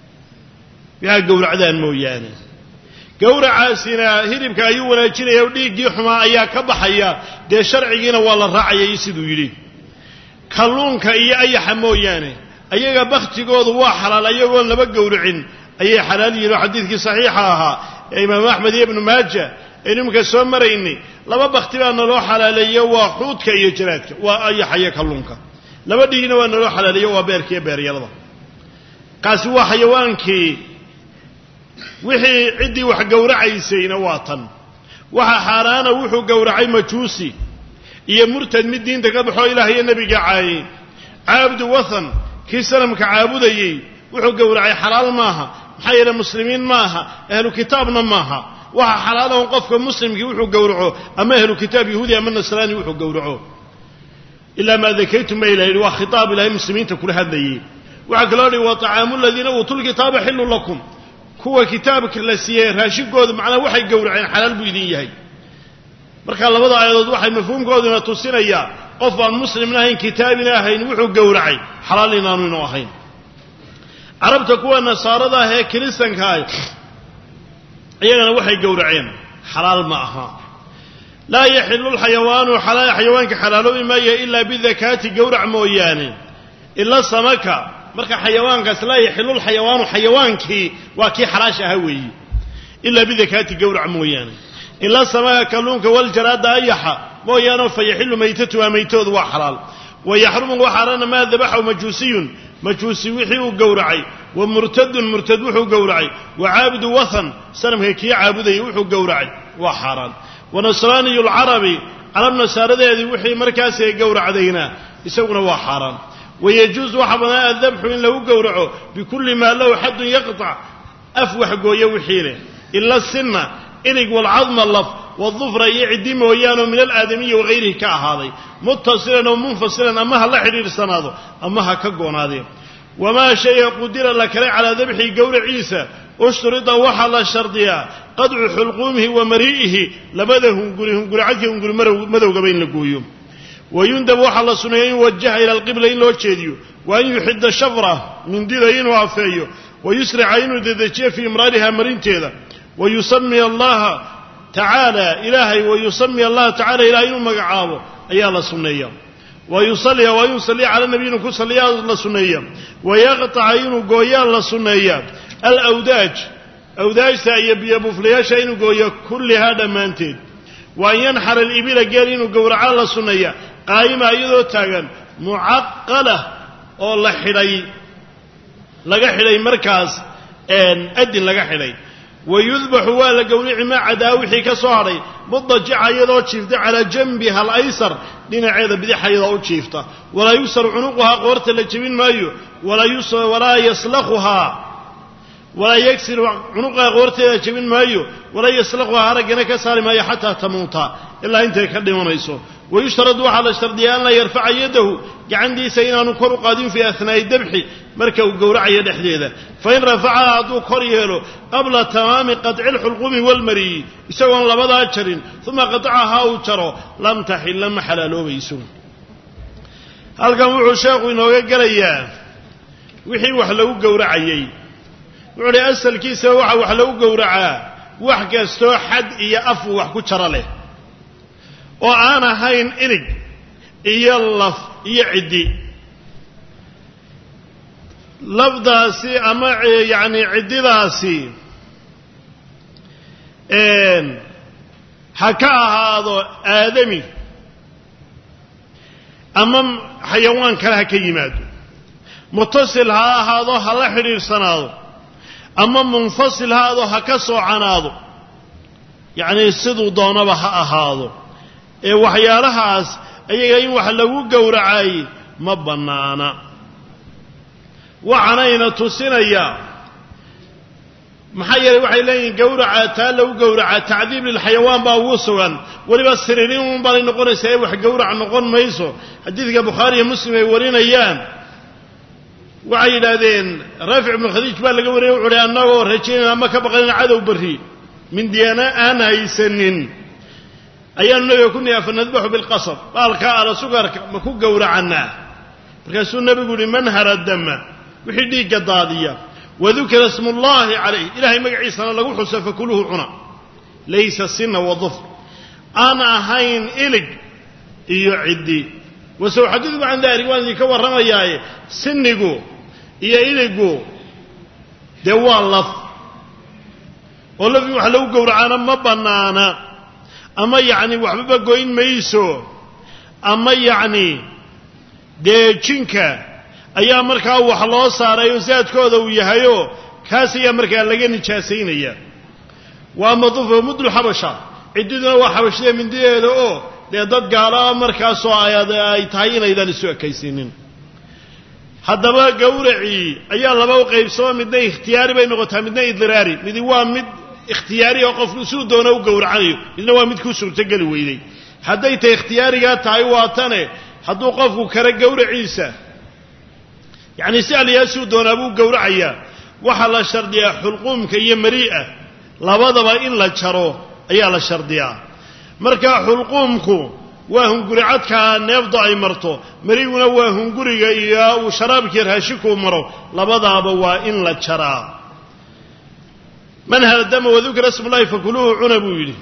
waxaa gowracdaan mooyaane gowracaasina hilibka ayuu wanaajinaya oo dhiiggii xumaa ayaa ka baxaya dee sharcigiina waa la raacayay siduu yidhi kalluunka iyo ayaxa mooyaane ayaga bakhtigoodu waa xalaal ayagoon laba gowracin ayay xalaal yihiin oo xadiidkii saxiixa ahaa ee imaamu axmed iyo ibnu maaja aynu iminka soo maraynay laba bakhti baa naloo xalaaleeyo waa xuudka iyo jaraadka waa ayaxa iyo kalluunka laba dhiigna waa naloo xalaaleeyo waa beerka iyo beeryarada kaasi waa xayawaankii wixii ciddii wax gowracaysayna waa tan waxa xaaraana wuxuu gowracay majuusi iyo murtad mid diinta ka baxoo ilaah iyo nebiga caayay caabdu wathan kii sanamka caabudayey wuxuu gowracay xalaal maaha maxaa yeele muslimiin maaha ahlu kitaabna maaha waxa xalaalahan qofka muslimkii wuxuu gowraco ama ahlu kitaab yahuudi ama nasraani wuxuu gowraco ilaa maa dakaytum ba ilahi waa khitaab ilaahay muslimiinta kula hadlayay waxaa kaloo dhi wa طacaamu aladiina uutuu lkitaaba xillu lakum kuwa kitaabka la siiyey raashigooda macnaa waxay gowraceen xalaal buu idin yahay marka labada aayadood waxay mafhuumkooduna tusinayaa qof aan muslimna ahayn kitaabina ahayn wuxuu gowracay xalaal inaanu inuu ahayn carabta kuwa nasaarada ah ee kiristanka ah iyagana waxay gowraceen xalaal ma aha laa yaxilu lxayawaanu xayawaanka xalaaloobi maayo ilaa bidakaati gowrac mooyaane ila samaka marka xayawaankaas laa yaxilu lxayawaanu xayawaankii waa kii xalaasha ahaa weeyi ilaa bidakaati gowrac mooyaane ila samaka kalluunka waljaraada ayaxa mooyaane fa yaxilu maytatuha maytoodu waa xalaal wayaxrumu waxaarana maa dabaxahu majuusiyun majuusi wixii uu gowracay wa murtadun murtad wuxuu gowracay wa caabudu wathan sanamka kii caabudayay wuxuu gowracay waa xaaraan wa nasraaniyu lcarabi carab nasaaradeedii wixii markaas ay gowracdayna isaguna waa xaaraan wayajuusu waxa banaan adabxu in lagu gowraco bikulli maa lahu xadun yaqtac af waxgooya wixii leh ila sinna ilig walcadma laf والظفر يعدي مويانه من الآدمية وغيره كأهذا متصلا ومنفصلا أمها لا حرير سناده أمها كقوناده وما شيء قدر لك على ذبح قول عيسى أشترط وحل الشرطية قدع حلقومه ومريئه لبدهم قولهم قول عدهم قول مدو قبين لقويهم ويندب وحل السنين يوجه إلى القبلة إن لوجهديو وأن يحد الشفرة من ديرين وعفايه ويسرع عينه ذذكيه في إمرارها مرين تيذا ويسمي الله تعالى إلهي ويسمي الله تعالى إلهي مقعابه أيها الله سنية ويصلي ويصلي على النبي نكون صلي الله سنية ويقطع عينه قويا الله سنية الأوداج أوداج سأيب يبو فلياش عينه قويا كل هذا مانتين وأن ينحر الإبيل قالينه قورع الله سنية قائمة أيضا تاغن معقلة والله حلي لقى حلي مركز أن أدن لقى حلي ويذبح ولا قولي ما عداوحي كصاري مضجع يضو تشيفته على جنبها الأيسر لنا عيدا بديح يضو تشيفته ولا يسر عنقها قورة لجبين مايو ولا يسر ولا يسلخها ولا يكسر عنقها قورة لجبين مايو ولا يسلخها هرقنا كسار مايو حتى تموتها إلا انت يكلمون يسو ويشترط على الشرديان لا يرفع يده عندي سينا نكر قادم في أثناء الذبح مركب قورع يد حديده فإن رفعها عدو كريهله قبل تمام قطع الحلقوم والمري يسوى لبضع أشرين ثم قطعها وشره لم تحل لم حلالو بيسون هل كان وحو شاق إنه يقريا وحي وحلو قورعيي وحي أسل كيسا وحا وحلو قورعا وحكا استو حد إيا أفو وحكو شر له وأنا هين إلق إيا اللف إيا عدي lafdaasi ama yacni ciddidaasi ha ka ahaado aadami ama xayawaan kale ha ka yimaado mutasil ha ahaado ha la xidhiidhsanaado ama munfasil ha ahaado ha ka soocanaado yacnii siduu doonaba ha ahaado ee waxyaalahaas ayaga in wax lagu gowracay ma bannaana waxaanayna tusinayaa maxaa yeelay waxay leeyihiin gowraca taa lagu gowraca tacdiib lilxayawaan baa ugu sugan weliba siriirin un baanay noqonaysaa ee wax gowrac noqon mayso xadiidka bukhaari iyo muslim ay warinayaan waxay yidhaahdeen raafic ibnu khadiij baa laga wariyay wuxu uhi annagoo rajaynayna ama ka baqanayna cadow barri min diyaana aan haysanin ayaanu nabiga ku niyaa fanadbaxu bilqasab baalkaa ala sugarka ma ku gowracannaa markaasuu nebigu yihi man hara dama wixii dhiigga daadiya wadukira ismu ullaahi calayh ilaahay magaciisana lagu xuso fakuluhu cuna laysa sina wadufr aan ahayn ilig iyo ciddi wasawxadiduku can dalik waan idinka warramayaaye sinigu iyo iligu dee waa laf oo lafii wax lagu gowracaana ma bannaana ama yacni waxbaba goyn mayso ama yacni dee jinka ayaa markaa wax loo saarayo saadkooda uu yahayoo kaas ayaa markaa laga nijaasaynaya waa madufo mudlu xabasha ciddiduna waa xabashada mindideeda oo dee dad gaalaa markaasoo ay tahay inaydan isu ekaysiinin haddaba gowracii ayaa laba u qaybsamo midna ikhtiyaari bay noqotaa midna idraari midi waa mid ikhtiyaari oo qofku siduu doona u gowracanayo midna waa mid ku suurtogeli weyday hadday tay ikhtiyaarigaa tahay waa tane hadduu qofku kara gowraciisa yacni si aliyaa siduu doonaa buu gowracayaa waxaa la shardiyaa xulquumka iyo marii'a labadaba in la jaro ayaa la shardiyaa markaa xulquumku waa hunguri cadkaa neefdu ay marto mariiguna waa hunguriga iyo uu sharaabkii raashikuu maro labadaaba waa in la jaraa man hara dama wadukira ismullahi fakuluuhu cuna buu yidhi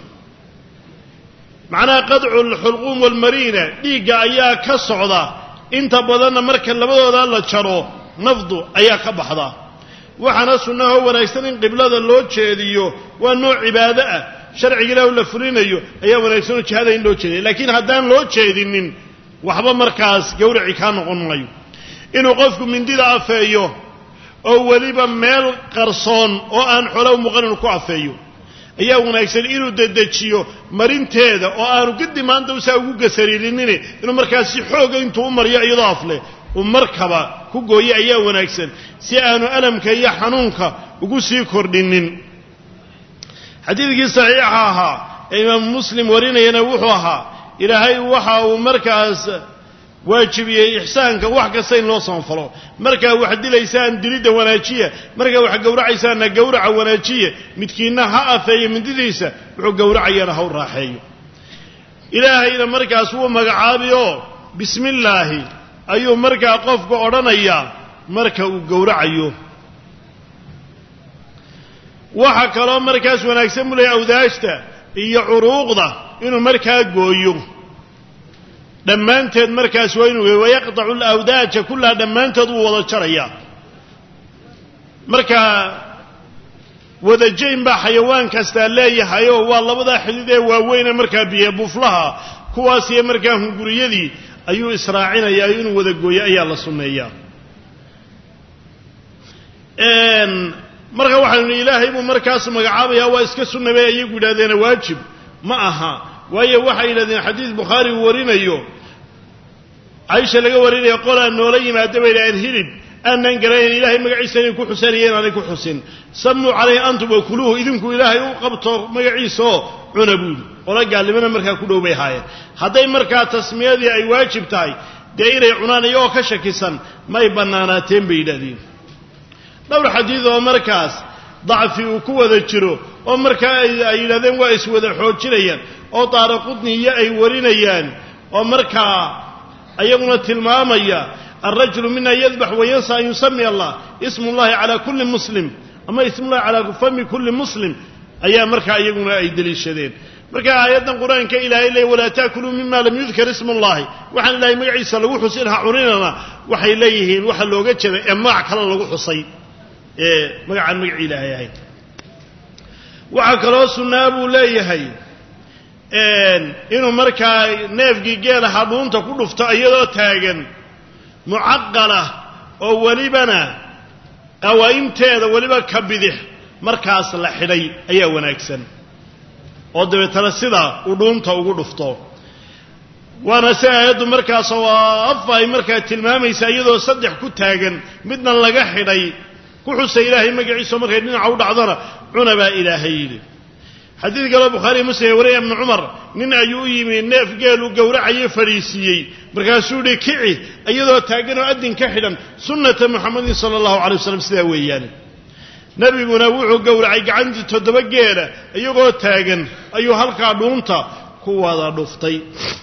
macnaha qadcu alxulquum waalmariina dhiigga ayaa ka socda inta badanna marka labadooda la jaro nafdu ayaa ka baxda waxaana sunnahoo wanaagsan in qiblada loo jeediyo waa nooc cibaado ah sharciga ilaahu la fulinayo ayaa wanaagsanoo jihada in loo jeediya laakiin haddaan loo jeedinin waxba markaas gowraci kaa noqon maayo inuu qofku mindida afeeyo oo weliba meel qarsoon oo aan xoolo muuqan inuu ku afeeyo ayaa wanaagsan inuu dedejiyo marinteeda oo aanu gadi maanta usaa ugu gasariirinine inuu markaas si xooga intuu u mariyo iyadoo afleh uu markaba ku gooyo ayaa wanaagsan si aanu alamka iyo xanuunka ugu sii kordhinin xadiidkii saxiixa ahaa ee imaamu muslim warinayana wuxuu ahaa ilaahay waxa uu markaas waajibiyey ixsaanka wax kasta in loo samafalo markaa wax dilaysaan dilidda wanaajiya markaa wax gowracaysaanna gowraca wanaajiya midkiinna ha afeeyo mindidiisa wuxuu gowracayana ha u raaxeeyo ilaahayna markaas wuu magacaabioo bismi illaahi ayuu markaa qofku odhanayaa marka uu gowracayo waxa kaloo markaas wanaagsan buu leeyahay awdaashta iyo curuuqda inuu markaa gooyo dhammaanteed markaas waa inuu wayaqtacu alawdaaja kullaha dhammaanteed wuu wada jarayaa markaa wadajayn baa xayawaan kastaa leeyahay oo waa labadaa xidid ee waaweyne markaa biyo buflaha kuwaas iyo markaa hunguriyadii ayuu israacinayaa inuu wada gooyo ayaa la sunneeyaa marka waxaanu ilaahay buu markaas magacaabayaa waa iska sunna bay iyagu yidhahdeena waajib ma aha waayo waxay yidhahdeen xadiis bukhaari uu warinayo caisha laga warinaya qolaa noola yimaada bay yidhahdeen hilib aanan garanayn ilaahay magaciisa inay ku xusanayeen aanay ku xusin samuu calayhi antum wakuluuhu idinku ilaahay u qabto magaciisa oo cuna buudi qola gaalnimana markaa ku dhow bay ahaayeen hadday markaa tasmiyadii ay waajib tahay dee inay cunaan iyagoo ka shakisan may bannaanaateen bay yidhahdeen dhowr xadiid oo markaas dacfi uu ku wada jiro oo markaa ay yidhahdeen waa iswada xoojinayaan oo daaraqudni iyo ay warinayaan oo markaa ayaguna tilmaamaya alrajulu mina yadbax wayansa an yusami allah ismu llahi calaa kulli muslim ama ismullahi calaa fami kulli muslim ayaa markaa iyaguna ay deliishadeen marka aayadan quraanka ilaahay leey wala taakulu mimma lam yudhkar ismu allah waxaan ilaahay magaciisa lagu xusinaa cuninana waxay leeyihiin waxa looga jeeday ee magac kale lagu xusay ee magacan magac ilaahay ahay waxa kale oo sunnaabu leeyahay een inuu markaa neefgi geel habuunta ku dhufto iyadoo taagan muaqqala oo walibana qawaayimteeda waliba ka bidix markaas la xidhay ayaa wanaagsan oo dabeetana sida uu dhuunta ugu dhufto waana saayadu markaas waa afay markaa tilmaamaysa iyadoo saddex ku taagan midna laga xidhay ku xusay ilaahay magaciisa markay dhinaca u dhacdana cunaba ilaahay xadiid kale bukhari muslim wariya ibn umar nin ayuu yimi neef geel uu gowracay fariisiyay markaasuu dhig kici iyadoo taagan oo adin ka xidhan sunnata muhammadin sallallahu alayhi wasallam sida weeyaan nabiguna wuxuu gowracay gacantii toddoba geela iyagoo taagan ayuu halka dhuunta ku wada dhuftay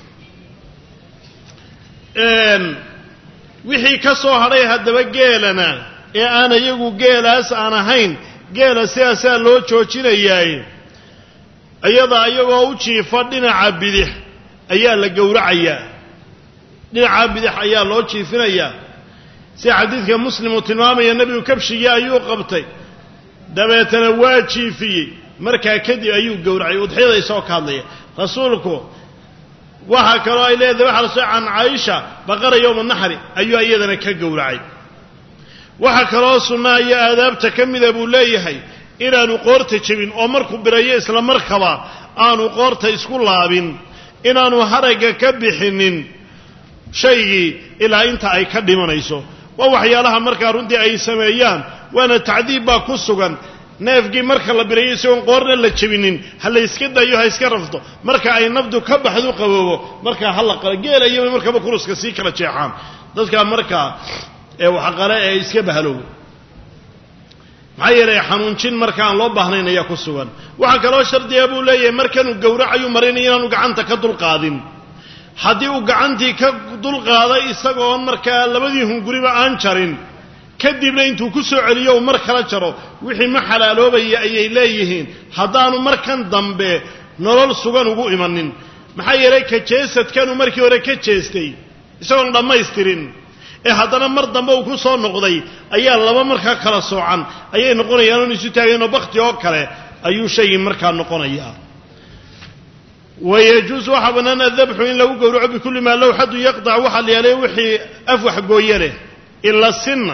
een wixii ka soo haray hadaba geelana ee aan iyagu geelaas aan ahayn geela sidaas loo joojinayay ayada ayagoo u jiifa dhinaca bidix ayaa la gowracayaa dhinaca bidix ayaa loo jiifinayaa si xadiidka muslim uu tilmaamaya nabigu kabshiga ayuu qabtay dabeetana waa jiifiyey markaa kadib ayuu gowracay udxiyada isoo ka hadlaya rasuulku waxa kale ay leedahay waxa la soo can Aisha baqara yawm an-nahr ayuu iyadana ka gowracay waxa kale oo sunnah iyo aadaabta kamida buu leeyahay inaanu qoorta jabin oo markuu birayo isla markaba aanu qoorta isku laabin inaanu haraga ka bixinin shaygi ilaa inta ay ka dhimanayso waa waxyaalaha markaa runtii ay sameeyaan waana tacdiib baa ku sugan neefgii marka la birayo si oon qoorna la jabinin hala iska dayo ha iska rafto marka ay nafdu ka baxdo qaboobo marka hala qala geelayo markaba kuruska si kala jeexaan dadka marka ee waxa qala ee iska bahalow maxay xanuunjin marka aan loo baahnayn ayaa ku sugan waxa kale oo shardiya buu leeyahay markan uu gowracayo marin inaanu gacanta ka dul qaadin hadii uu gacantii ka dul qaaday isagoo marka labadii hunguriba aan jarin kadibna intuu ku soo celiyo mar kala jaro wixii ma xalaaloobay ayay leeyihiin hadaanu markan dambe nolol sugan ugu imanin maxay yeelay ka jeesadkan markii hore ka jeestay isagoo dhammaystirin ee haddana mar dambe uu ku soo noqday ayaa laba markaa kala soocan ayay noqonayaan oo isu taagayno baqti oo kale ayuu shay markaa noqonayaa ويجوز وحبنا الذبح إن لو قرع بكل ما لو حد يقطع وحل يليه وحي أفوح قويله إلا السن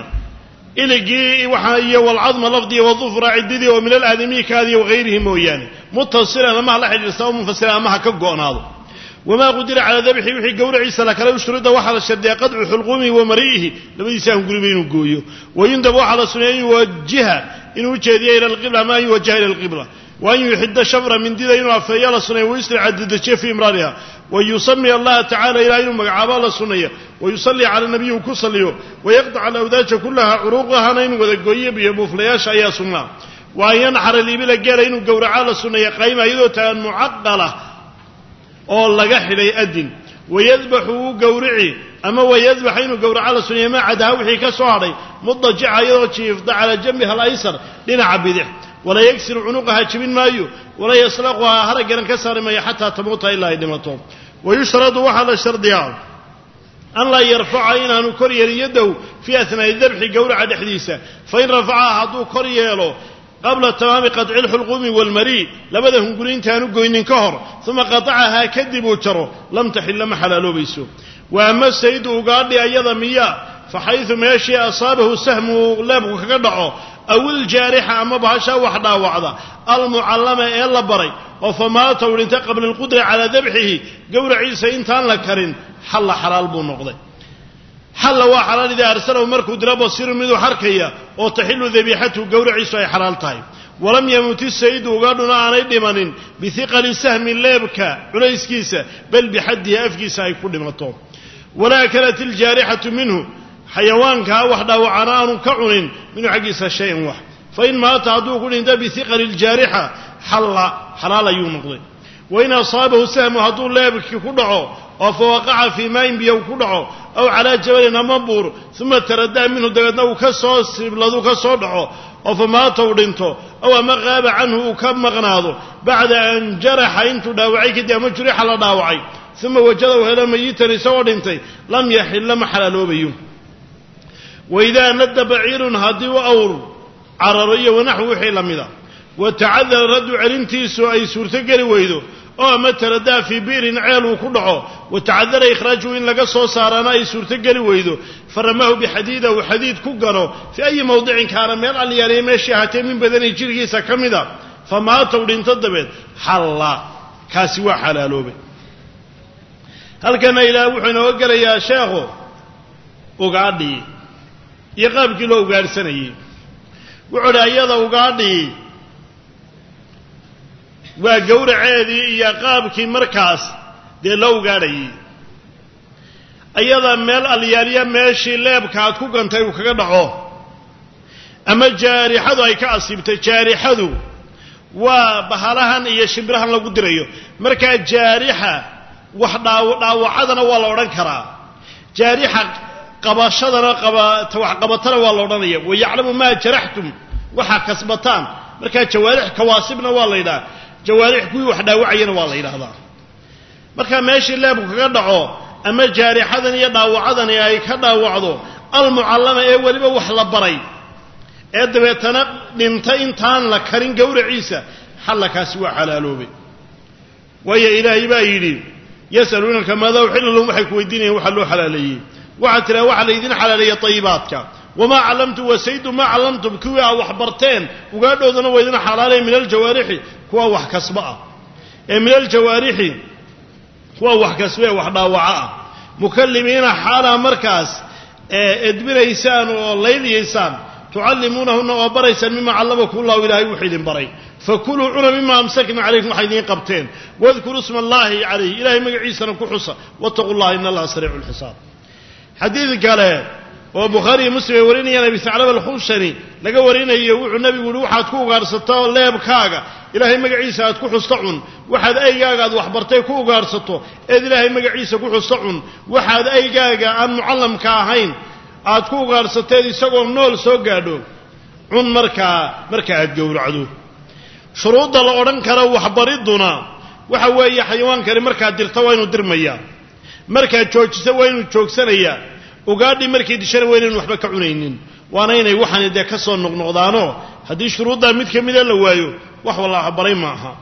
إلقي وحي والعظم لفظي والظفر عددي ومن الآدمي كاذي وغيره موياني متصلا لما لا حد يستوى منفصلا ما كقون هذا وما قدر على ذبح وحي قول عيسى لك لو شرد وحل الشد قدع حلقومه ومريه لما يساهم قربين وقويه ويندب وحل السنين يوجهها إن وجه إلى القبلة ما يوجه إلى القبلة وأن يحد شفرا من دين إنه فيال السنية ويسرع عدد الشيء في إمرارها ويسمي الله تعالى إلى إنه مقعبال السنية ويصلي على النبي وكصليه ويقطع على أوداج كلها عروقها نين وذقوية بيبوف لياش أيها سنة وأن ينحر اللي بلا قال إنه قورع على السنية قائمة يدوتها معقلة أو لقح لي أدن ويذبحه قورعي أما ويذبح إنه قورع على السنية ما عدها وحي كسواري مضجع يدوتها يفضع على جنبها الأيسر لنا عبده ولا يكسر عنقها جبين مايو ولا يسلقها هرجا كسر ما حتى تموت إلا يدمتهم ويشرد وحل الشرديان أن لا يرفع إنه نكري يده في أثناء الذبح جورع حديثة فإن رفعها حضو كرياله قبل تمام قطع الحلقوم والمري لبدهم قرين تانو قوين كهر ثم قطعها كذب وتره لم تحل محل لبيسو وأما السيد وقال لي أيضا مياه فحيث ماشي أصابه سهم لابه كقدعه أو الجارحة أما بهاشا وحدا وعدا المعلمة إلا بري وفمات ولنت قبل القدرة على ذبحه قول عيسى إنتان لكرين حل حلال بنقضي حل وحلال إذا أرسله مركو درابه سير مدو حركية وتحل ذبيحته قول عيسى حلال طيب ولم يموت السيد وقالوا عن إدمان بثقل سهم الليبك وليس كيسة بل بحدها أفكيسة يكون مطوب ولا أكلت الجارحة منه حيوانك وحده وعنان كعن من عجيس الشيء واحد فإن ما تعدوه كل إنده بثقل الجارحة حل حلال ينقضي وإن أصابه سهم هدو لا يبكي كدعه وفوقع في ماء بيو كدعه أو على جبل منبور ثم تردى منه دقناه كسوس بلدو كسودعه oo famaata uu dhinto aw ama qaaba canhu uu ka maqnaado bacda an jaraxa intuu dhaawacay kadib ama jurixa la dhaawacay uma wajada uu helo mayitan isagoo dhintay lam yaxilla ma xalaaloobayo waidaa nadda baciirun haddii u awr cararo iyo wanaxwi wixii la mida watacadara raddu celintiisu ay suurtogeli weydo oo ama taradaa fii bi'rin ceel uu ku dhaco watacadara ikhraajuhu in laga soo saaraana ay suurtogeli weydo faramahu bixadiida uu xadiid ku gano fii ayi mawdicin kaana meel alyaaliya meeshii ahaatee min badani jirhkiisa ka mida famaata u dhinto dabeed xalla kaasi waa xalaaloobay halkana ilaah wuxuu inooga gelayaa sheekhu ugaadhii iyo qaabkii loo ugaadhsanayey wuxuu dhi ayada ugaadhii waa gowraceedii iyo qaabkii markaas dee loo ugaadhayey ayada meel alyaaliya meeshii leebka aad ku gantay uu kaga dhaco ama jaarixadu ay ka asiibtay jaarixadu waa bahalahan iyo shimbirahan lagu dirayo markaa jaarixa wax dhaawacadana waa la odhan karaa jaarixa qabashadana wax qabatana waa la odhanaya wayaclamu maa jaraxtum waxaa kasbataan markaa jawaarix kawaasibna waa la yidhaha jawaarix kuwii wax dhaawacayana waa la yidhaahdaa markaa meeshii leebku kaga dhaco ama jaarixadan iyo dhaawacadani ay ka dhaawacdo almucallama ee weliba wax la baray ee dabeetana dhintay intaan la karin gowraciisa xallakaasi waa xalaaloobay waayo ilaahay baa yidhi yasaluunaka maadaa uxilla lahum waxay ku weydiinayaan waxa loo xalaaleeyey waxaad tidhaha waxa laydin xalaaleeya tayibaadka wamaa callamtum wasaydu maa callamtum kuwii aa wax barteen ugaadhoodana waa idin xalaalaya min aljawaarixi kuwa wax kasba ah ee min aljawaarixi kuwa wax kasba ee wax dhaawaca ah mukallimiina xaalaa markaas edbinaysaan oo layliyaysaan tucallimuunahunna oo baraysaan mima callamakum allahu ilaahay wuxuu idin baray fakuluu cuna mima amsakna calaykum waxay idiin qabteen wadkuruu isma allaahi calayhi ilaahay magaciisana ku xusa wattaqu llaha ina allaha sariicu lxisaab xadiid kale oo bukhaari iyo muslim ay warinayaan abi saclaba alkhushani laga warinayo wuxuu nabigu yihi waxaad ku ugaarsato leebkaaga ilaahay magaciisa aad ku xusto cun waxaad aygaaga aad waxbartay ku ugaarsato eed ilaahay magaciisa ku xusto cun waxaad aygaaga aan mucallamka ahayn aad ku ugaarsateed isagoo nool soo gaadho cun markaa marka aad gowracdo shuruudda la odhan karo waxbariduna waxa weeye xayawaankani markaad dirta waa inuu dirmayaa markaad joojisa waa inuu joogsanayaa ugaadhi markay dishana waa inaynu waxba ka cunaynin waana inay waxaani dee ka soo noqnoqdaanoo haddii shuruuddaa mid ka mida la waayo wax walla waxbaray ma aha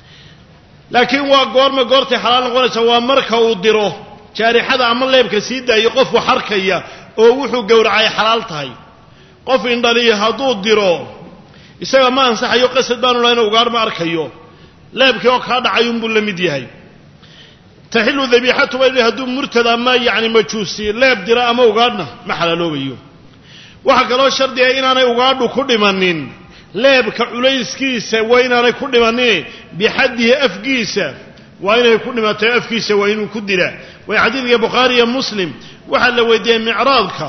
laakiin waa goorma goortay xalaal noqonaysa waa marka uu diro jaarixada ama leebka sii daayo qof wax arkaya oo wuxuu gowracay xalaal tahay qof indhaliya hadduu diro isaga ma ansaxayo qasad baanu lahayn ugaadh ma arkayo leebkii oo kaa dhacay unbuu la mid yahay taxillu dabiixatu baa hadduu murtad ama yacni majuusi leeb dira ama ugaadhna ma xalaaloobayo waxaa kaloo shardiga inaanay ugaadhu ku dhimanin leebka culayskiisa waa inaanay ku dhimanin bixaddihi afgiisa waa inay ku dhimatay afkiisa waa inuu ku dilaa way xadiidka bukhaari iyo muslim waxaa la weydiiyey micraadka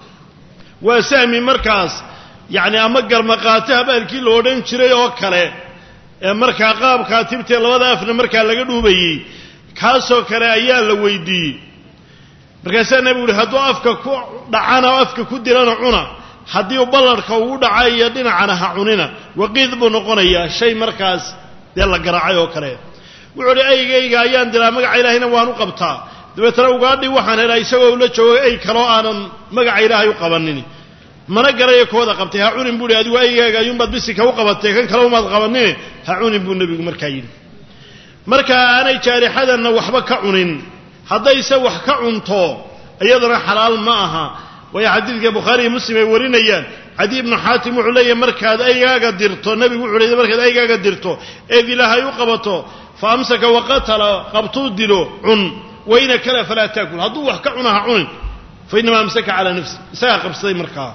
waa sahmi markaas yacni ama garmaqaate habaalkii la odhan jiray oo kale ee markaa qaabkaa tibtee labada afna markaa laga dhuubayey kaasoo kale ayaa la weydiiyey markaasaa nebigu uhi hadduu afka ku dhacana oo afka ku dilana cuna haddii u ballarhka ugu dhaca iyo dhinacana ha cunina waqiid buu noqonayaa shay markaas dee la garaacay oo kale wuxuu uhi aygayga ayaan dilaa magaca ilaahayna waan u qabtaa dabeetana ugaadhii waxaan helaa isagoo ula joogo ay kaloo aanan magaca ilaahay u qabanin mana garaya kooda qabtay ha cunin buu hi adigu aygaaga ayuunbaad bisika u qabatay kan kale umaad qabanine ha cunin buu nebigu markaa yidhi markaa aanay jaarixadanna waxba ka cunin haddayse wax ka cunto iyadana xalaal ma aha waayo xadiidka bukhaari iyo muslim ay warinayaan cadi ibnu xaatim wuxuu leeyahay markaad aygaaga dirto nebigu wuxuu leeyahay markaad aygaaga dirto eed ilaahay u qabato fa amsaka waqatala qabtuu dilo cun wayna kala falaa taakul hadduu wax ka cuna ha cunin fa innamaa amsaka calaa nafsi isagaa qabsaday markaa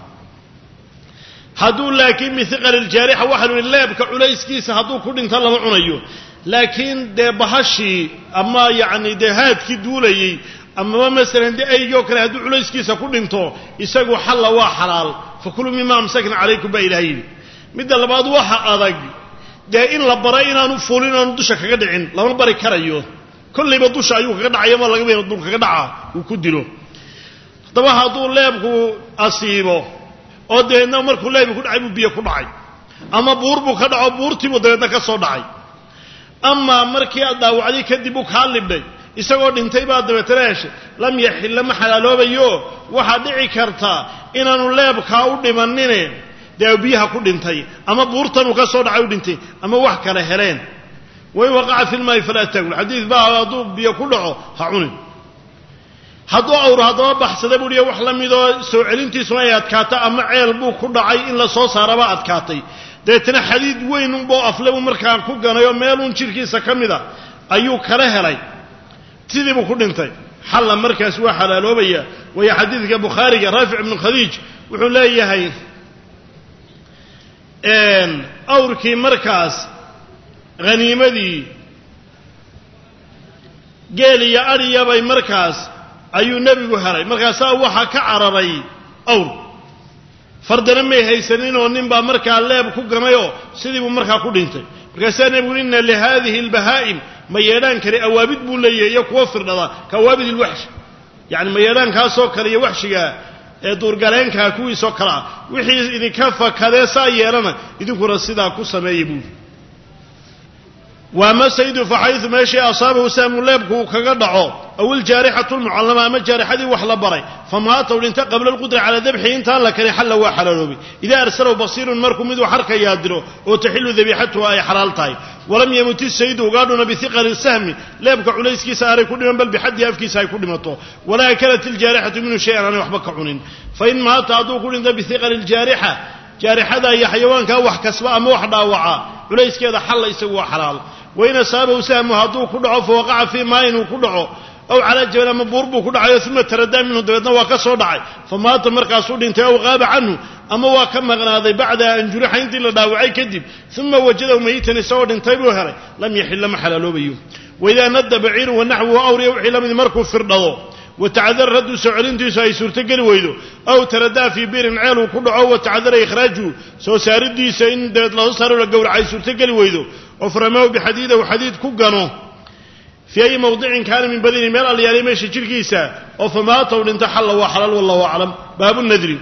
hadduu laakiin bihiqali ljaarixa waxaanu ihi leebka culayskiisa hadduu ku dhinto lama cunayo laakiin dee bahashii ama yacni dee haadkii duulayey amaba masalan dee aygii oo kale hadduu culayskiisa ku dhinto isagu xalla waa xalaal fakuluu mima amsakna calaykum baa ilahay yidhi midda labaad waxa adag dee in la bara inaanu fuulin inaanu dusha kaga dhicin lama bari karayo kollayba dusha ayuu kaga dhacaya ma laga bayna dul kaga dhaca uu ku dilo haddaba hadduu leebku asiibo oo deedna markuu leebi ku dhacay buu biyo ku dhacay ama buur buu ka dhaco buurtii buu deedna ka soo dhacay ama markii aad daawacday kadib uu ka libdhay isagoo dhintay baa dabeetana heshay lam yaxil lama xalaaloobayo waxaa dhici karta inaanu leebka u dhimanine dee biyaha ku dhintay ama buurtan uu ka soo dhacay u dhintay ama wax kale heleen way waqaca fil maa'i fala taakul xadiis baa hadduu biyo ku dhaco ha cunin hadduu awro haddaba baxsada buu dhiya wax la midoo soo celintiisuna ay adkaata ama ceel buu ku dhacay in la soo saaraba adkaatay deetana xadiid weyn unboo afle buu markaa ku ganayo meeluun jirkiisa ka mida ayuu kala helay sidii buu ku dhintay xalla markaas waa xalaaloobaya waya xadiidka bukhaariga raafic ibnu khadiij wuxuu leeyahay awrkii markaas haniimadii geel iyo adhiya bay markaas ayuu nebigu helay markaasaa waxaa ka cararay awr fardana may haysaninoo nin baa markaa leeb ku ganayoo sidii buu markaa ku dhintay markaasaa nebigu inna lihaadihi albahaa'im ma yeedhaan kari awaabid buu leeyahay iyo kuwa firdhada ka awaabid ilwaxsh yacni ma yeedhaankaasoo kale iyo waxshiga ee duurgaleenkaa kuwiisoo kale ah wixii idinka fakadee saa yeelana idinkuna sidaa ku sameeyey buuli waama saydu faxaydu meeshii asaabahu saamu leebku uu kaga dhaco aw iljaarixatu lmucallama ama jaarixadii wax la baray famaata u dhinta qabla alqudra calaa dabxi intaan la karin xalla waa xalaaloobay idaa arsalahu basiirun markuu miduu xarkayaa diro oo taxilu dabiixatuhu ay xalaal tahay walam yamut isaydu ugaadhuna bihiqali sahmi leebka culayskiisa aanay ku dhiman bal bixaddi afkiisa ay ku dhimato walaa akalat iljaarixatu minhu shay-an aanay waxba ka cunin fain maata hadduu ku dhinto bihiqali iljaarixa jaarixada iyo xayawaankaa wax kasba ama wax dhaawaca culayskeeda xalla isagu waa xalaal wain asaabahu sahmu hadduu ku dhaco fawaqaca fii maayin uu ku dhaco aw calaa jabal ama buur buu ku dhacayo uma taradaa minhu dabeedna waa ka soo dhacay famaata markaasuu dhintay aw qaaba canhu ama waa ka maqnaaday bacda an jurixa intii la dhaawacay kadib uma wajadahu mayitan isagoo dhintay buu helay lam yaxil lama xalaaloobayo waidaa nadda baciirun wanaxwuhu awriya wixii lamid markuu firdhado watacadara hadduu soo celintiisu ay suurtogeli weydo aw taradaa fii biirin ceel uu ku dhaco watacadara ikhraajuhu soo saaridiisa in dabeed lasoo saaro la gowraca ay suurtogeli weydo oo faramahu bixadiidahu xadiid ku gano fii ayi mawdicin kaana min badini meel alyaaliy meesha jirhkiisa oo famaata u dhinto xalla waa xalaal wallahu aclam baabu nadri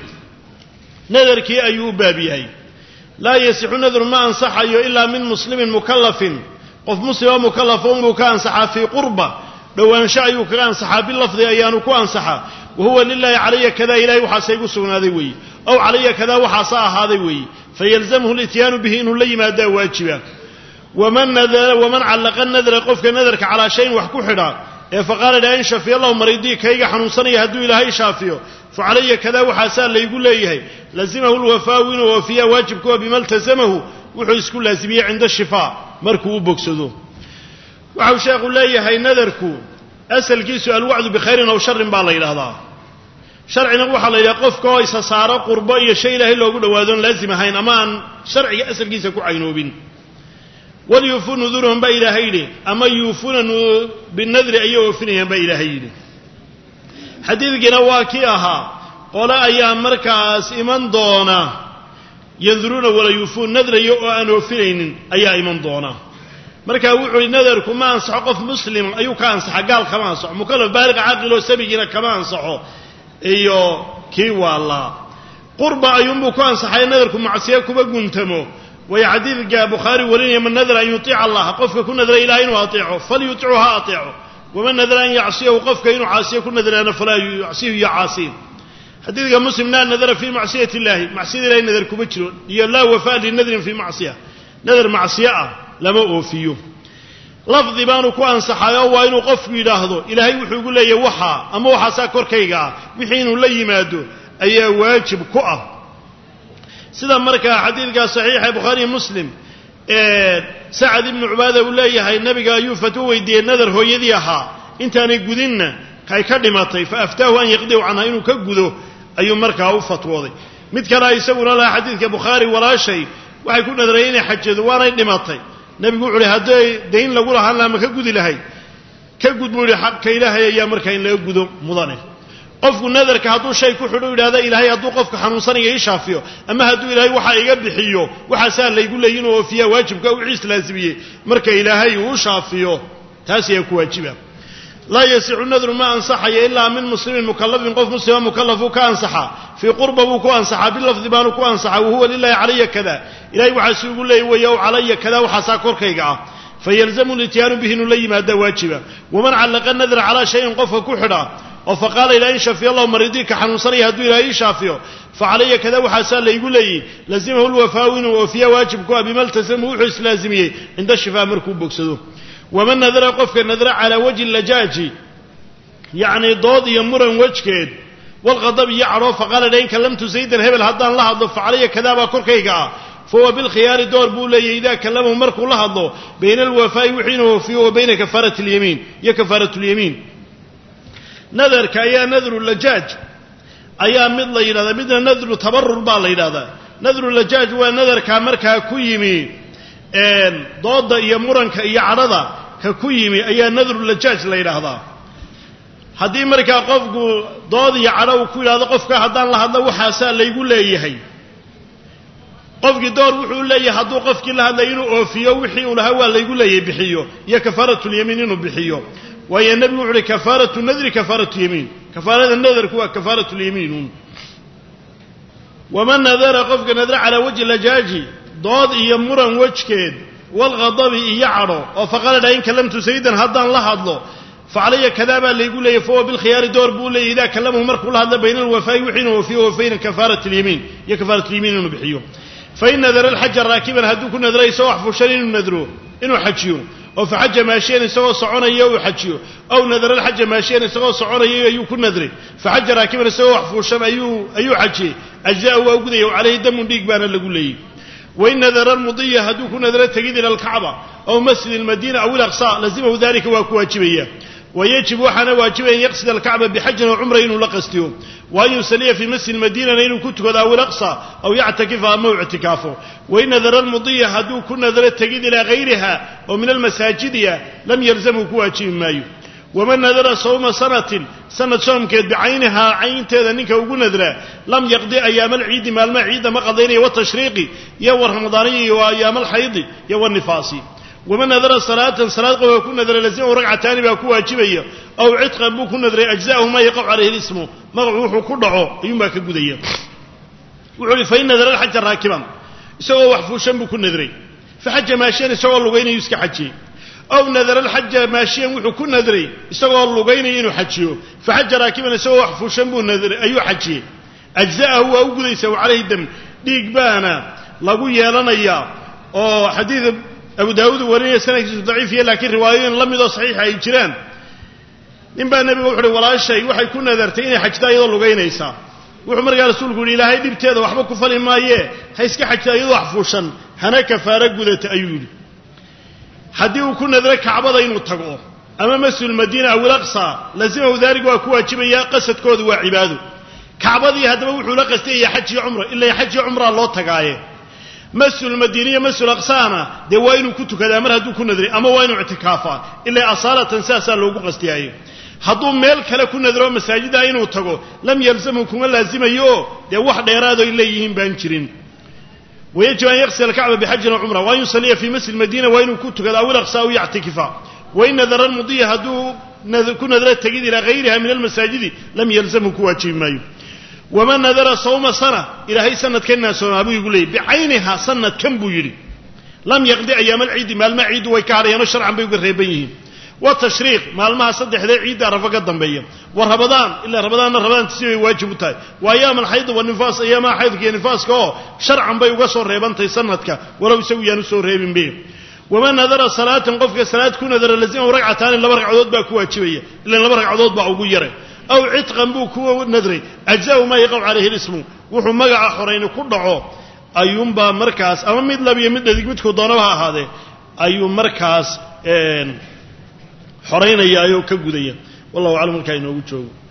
nadarkii ayuu u baab yahay laa yasixu nadru ma ansaxayo ilaa min muslimin mukallafin qof muslima mukallafa unbuu ka ansaxaa fii qurba dhowaansho ayuu kaga ansaxaa bilafdi ayaanu ku ansaxaa wahuwa lilaahi calaya kadaa ilahay waxaasay gu sugnaaday weeye aw calaya kadaa waxaasa ahaaday weeye fayalzamhu lityaanu bihi inuu la yimaadaa waajiba waman nadara waman callaqa nadra qofka nadarka calaa shayin wax ku xidhaa ee faqaala dha in shafiya allahu maridii kayga xanuunsanaya hadduu ilaahay shaafiyo fa calaya kadaa waxaasaa laygu leeyahay lazimahu lwafaau inuu wafiyaa waajibkuwa bima iltasamahu wuxuu isku laazimiyey cinda shifaa markuu u bogsado waxau sheekhu leeyahay nadarku asalkiisu alwacdu bikhayrin aw sharin baa la yidhaahdaa sharcina waxaa la yidhaha qofka oo isa saaro qurbo iyo shay ilaahay loogu dhawaadoon laazim ahayn ama aan sharciga asalkiisa ku caynoobin walyuufuu nuduurahum baa ilaahay yidhi ama yuufuuna binadri ayay oofinayaan baa ilaahay yidhi xadiidkiina waa kii ahaa qole ayaa markaas iman doona yanduruuna wala yuufuun nadrayo oo aan oofinaynin ayaa iman doona markaa wuxuu yidhi nadarku ma ansaxo qof muslim ayuu ka ansaxa gaal kama ansaxo mukallaf baaliqa caaqiloo sabigiina kama ansaxo iyo kii waalaa qurba ayuunbuu ku ansaxay nadarku macsiyo kuba guntamo way xadiidka bukhaari warinaya man nadara an yutica allaha qofka ku nadra ilahay inuu ateeco falyutichu ha ateeco waman nadara an yacsiyahu qofka inuu caasiyo ku nadraana falaa yacsiyahu iyo caasiin xadiidka muslim laa nadara fii macsiyati illahi macsiyada ilahay nadar kuma jiro iyo laa wafaa linadrin fii macsiya nadar macsiyo ah lama oofiyo lafdi baanu ku ansaxayo waa inuu qofku yidhaahdo ilaahay wuxuu igu leeyahay waxaa ama waxaasaa korkayga ah wixii inuu la yimaado ayaa waajib ku ah sida markaa xadiidkaa saxiixa bukhaariy muslim ee sacad ibnu cubaada uu leeyahay nabiga ayuu fatwo weydiiyey nadar hooyadii ahaa intaanay gudinna kay ka dhimatay fa aftaahu an yaqdiu canha inuu ka gudo ayuu markaa u fatwooday mid kale isaguna lahaa xadiidka bukhaari walaashay waxay ku nadrayeen inay xajado waanay dhimatay nebigu wuxu uhi hadday dayn lagu lahaan laha ma ka gudi lahay ka gud buu yihi xaqka ilaahay ayaa markaa in laga gudo mudane qofku nadarka hadduu shay ku xidho yidhahda ilaahay hadduu qofka xanuunsanaya ii shaafiyo ama hadduu ilaahay waxaa iga bixiyo waxaasaa laygu leeyi inuu oofiyaa waajibka wixii islaazimiyey marka ilaahay uu shaafiyo taas ayaa ku waajiba laa yasixu nadru ma ansaxaya ilaa min muslimin mukallafin qof muslima mukallafuu ka ansaxa في قربة بوكو أنصحا باللفظ بانكو أنصحا وهو لله علي كذا إلهي وحاسو يقول لي ويو علي كذا وحاسا كوركيقا فيلزم الاتيان به نلي ما دواجبا ومن علق النذر على شيء قفه كحرا وفقال إلى إن شافي الله مريديك حنصري هدو إلى إن شافيه فعلي كذا وحاسا لي يقول لي لازمه الوفاوين وفيا واجبكو بما التزم وحس لازميه عند الشفاء مركوب بكسدو ومن نذر قفك النذر على وجه اللجاج يعني ضاد يمر وجهك والغضب يعرف فقال لئن كلمت زيدا هبل هدان الله ضف علي كذا باكركيغا فهو بالخيار دور بولي إذا كلمه مركو الله ضو بين الوفاء وحينه فيه وبين كفارة اليمين يا كفارة اليمين نذر كأيا نذر اللجاج أيا مثل إلى مثل نذر تبرر بال إلى نذر اللجاج ونذر كامركا كيمي ضاد يمرن كيعرض ككيمي أيا نذر اللجاج إلى هذا haddii markaa qofku dood iyo cadho uu ku yiraahdo qofka haddaan la hadlo waxaasa la igu leeyahay qofkii door wuxuu leeyahay hadduu qofkii la hadlay inuu oofiyo wixii uu lahaa waa la igu leeyahay bixiyo iyo kafaaratul yamiin inuu bixiyo waayo nabigu wuxuu kafaaratu nadri kafaaratu yamiin kafaarada nadarku waa kafaaratul yamiin waman nadara qofka nadra ala wajhi lajaji dood iyo muran wajkeed wal ghadab iyo cadho oo faqala in kalamtu sayyidan haddaan la hadlo فعلي كذا بقى اللي يقول لي فهو بالخيار دور بقول لي إذا كلمه مركو هذا بين الوفاء وحينه وفيه وفين كفارة اليمين يا كفارة اليمين إنه بحيه فإن نذر الحج راكبا هدوك نذر يسوح فشرين النذرو إنه حجيه أو في حج ماشيين يسوى صعون يو حجيه أو نذر الحج ماشيين يسوى صعون يو كل نذري فحج راكبا يسوح فشم أيو أيو حجيه أجزاء وأوجده وعليه دم ديك بان اللي يقول لي وإن نذر المضية هدوك نذر تجد إلى الكعبة أو مسجد المدينة أو الأقصى لزمه ذلك وكواجبية ويجب وحنا واجب أن يقصد الكعبة بحج وعمرة إنه لقصده وأن يصلي في مسجد المدينة إنه كنت كذا أو الأقصى أو يعتكف أو اعتكافه وإن نذر المضية هدو كن نذر التجديد إلى غيرها ومن المساجد لم يلزمه كواجب مايو ومن نذر صوم سنة سنة صوم كد بعينها عين تذنك وقول نذره لم يقضي أيام العيد ما المعيد ما قضيني والتشريقي يوم رمضاني وأيام الحيض يوم النفاسي ومن نذر صلاة صلاة ويكون نذر لازم ورقعتان بيكون واجبية أو عتقا بيكون نذر أجزاءه ما يقع عليه الاسم مغروح كله يوم باك الجودية وعلي فإن نذر الحج راكبا سوى وحفوشا بيكون نذري فحج ماشيين سوى اللغين يسكى حجي أو نذر الحج ماشيين وحكون نذري سوى اللغين ينو حجيه فحج راكبا سوى وحفوشا بيكون نذري أيو حجي أجزاءه وأوجد يسوى عليه الدم ديك بانا لقويا لنا إياه أو حديث أبو داود وريه سنة ضعيف لكن روايين لم يضع صحيح أي جيران نبى النبي وحده ولا شيء وحي كنا ذرتين حجتا يضلوا جين إيسا وعمر قال رسول قولي لا هاي دبتي هذا وحبك فلي ما يه هيسك حجتا يضع فوشا هناك فارق وذات أيول حديه كنا ذرك عبضة ينطقوا أما مسجد المدينة أو الأقصى لازمه ذلك وأكوا جبيا قصة كود وعباده كعبضي هذا وحول قصتي يحج عمره إلا يحج عمره الله تقايه مسجد المدينة مسجد الأقصى ده وين كنت كذا مر هدو كنا ذري أما وين اعتكافا إلا أصالة ساسا لو قصتي هدو ميل كلا كنا ذرو مساجد أين وتقو لم يلزمكم اللازم يو ده واحد يرادو إلا يهم بانشرين ويجب أن يغسل الكعبة بحج وعمرة وأن يصلي في مسجد المدينة وين كنت كذا أول أقصى ويعتكفا وإن نذر المضية هدو كنا ذري تجد إلى غيرها من المساجد لم يلزمكم واجب مايو ومن نذر صوم سنة إلى هي سنة كنا سنة أبو يقول لي بعينها سنة كم بيري لم يقضي أيام العيد ما المعيد ويكار يوم الشرع بيقول ريبين والتشريق ما المها صدح ذي عيد رفق الضنبية ورمضان إلا رمضان رمضان تسوي واجب تاي وأيام الحيض والنفاس أيام حيض كي نفاس كه شرعا بيقول صور ريبان تي سنتك ولو يسوي نسور ريبين بيه ومن نذر صلاة قفك صلاة كون نذر الذين ورقعتان إلا برق عضود باكوا شوية إلا إلا برق عضود باعوا يره أو عتقا بوكوا ندري أجزاء ما يقع عليه الاسم وحو مقع حرين كله أيوم با مركز أما مد لبي مد ذيك مدكو ضانوها هذا أيوم مركز حرين أيو كجودية والله أعلم كأنه وجهه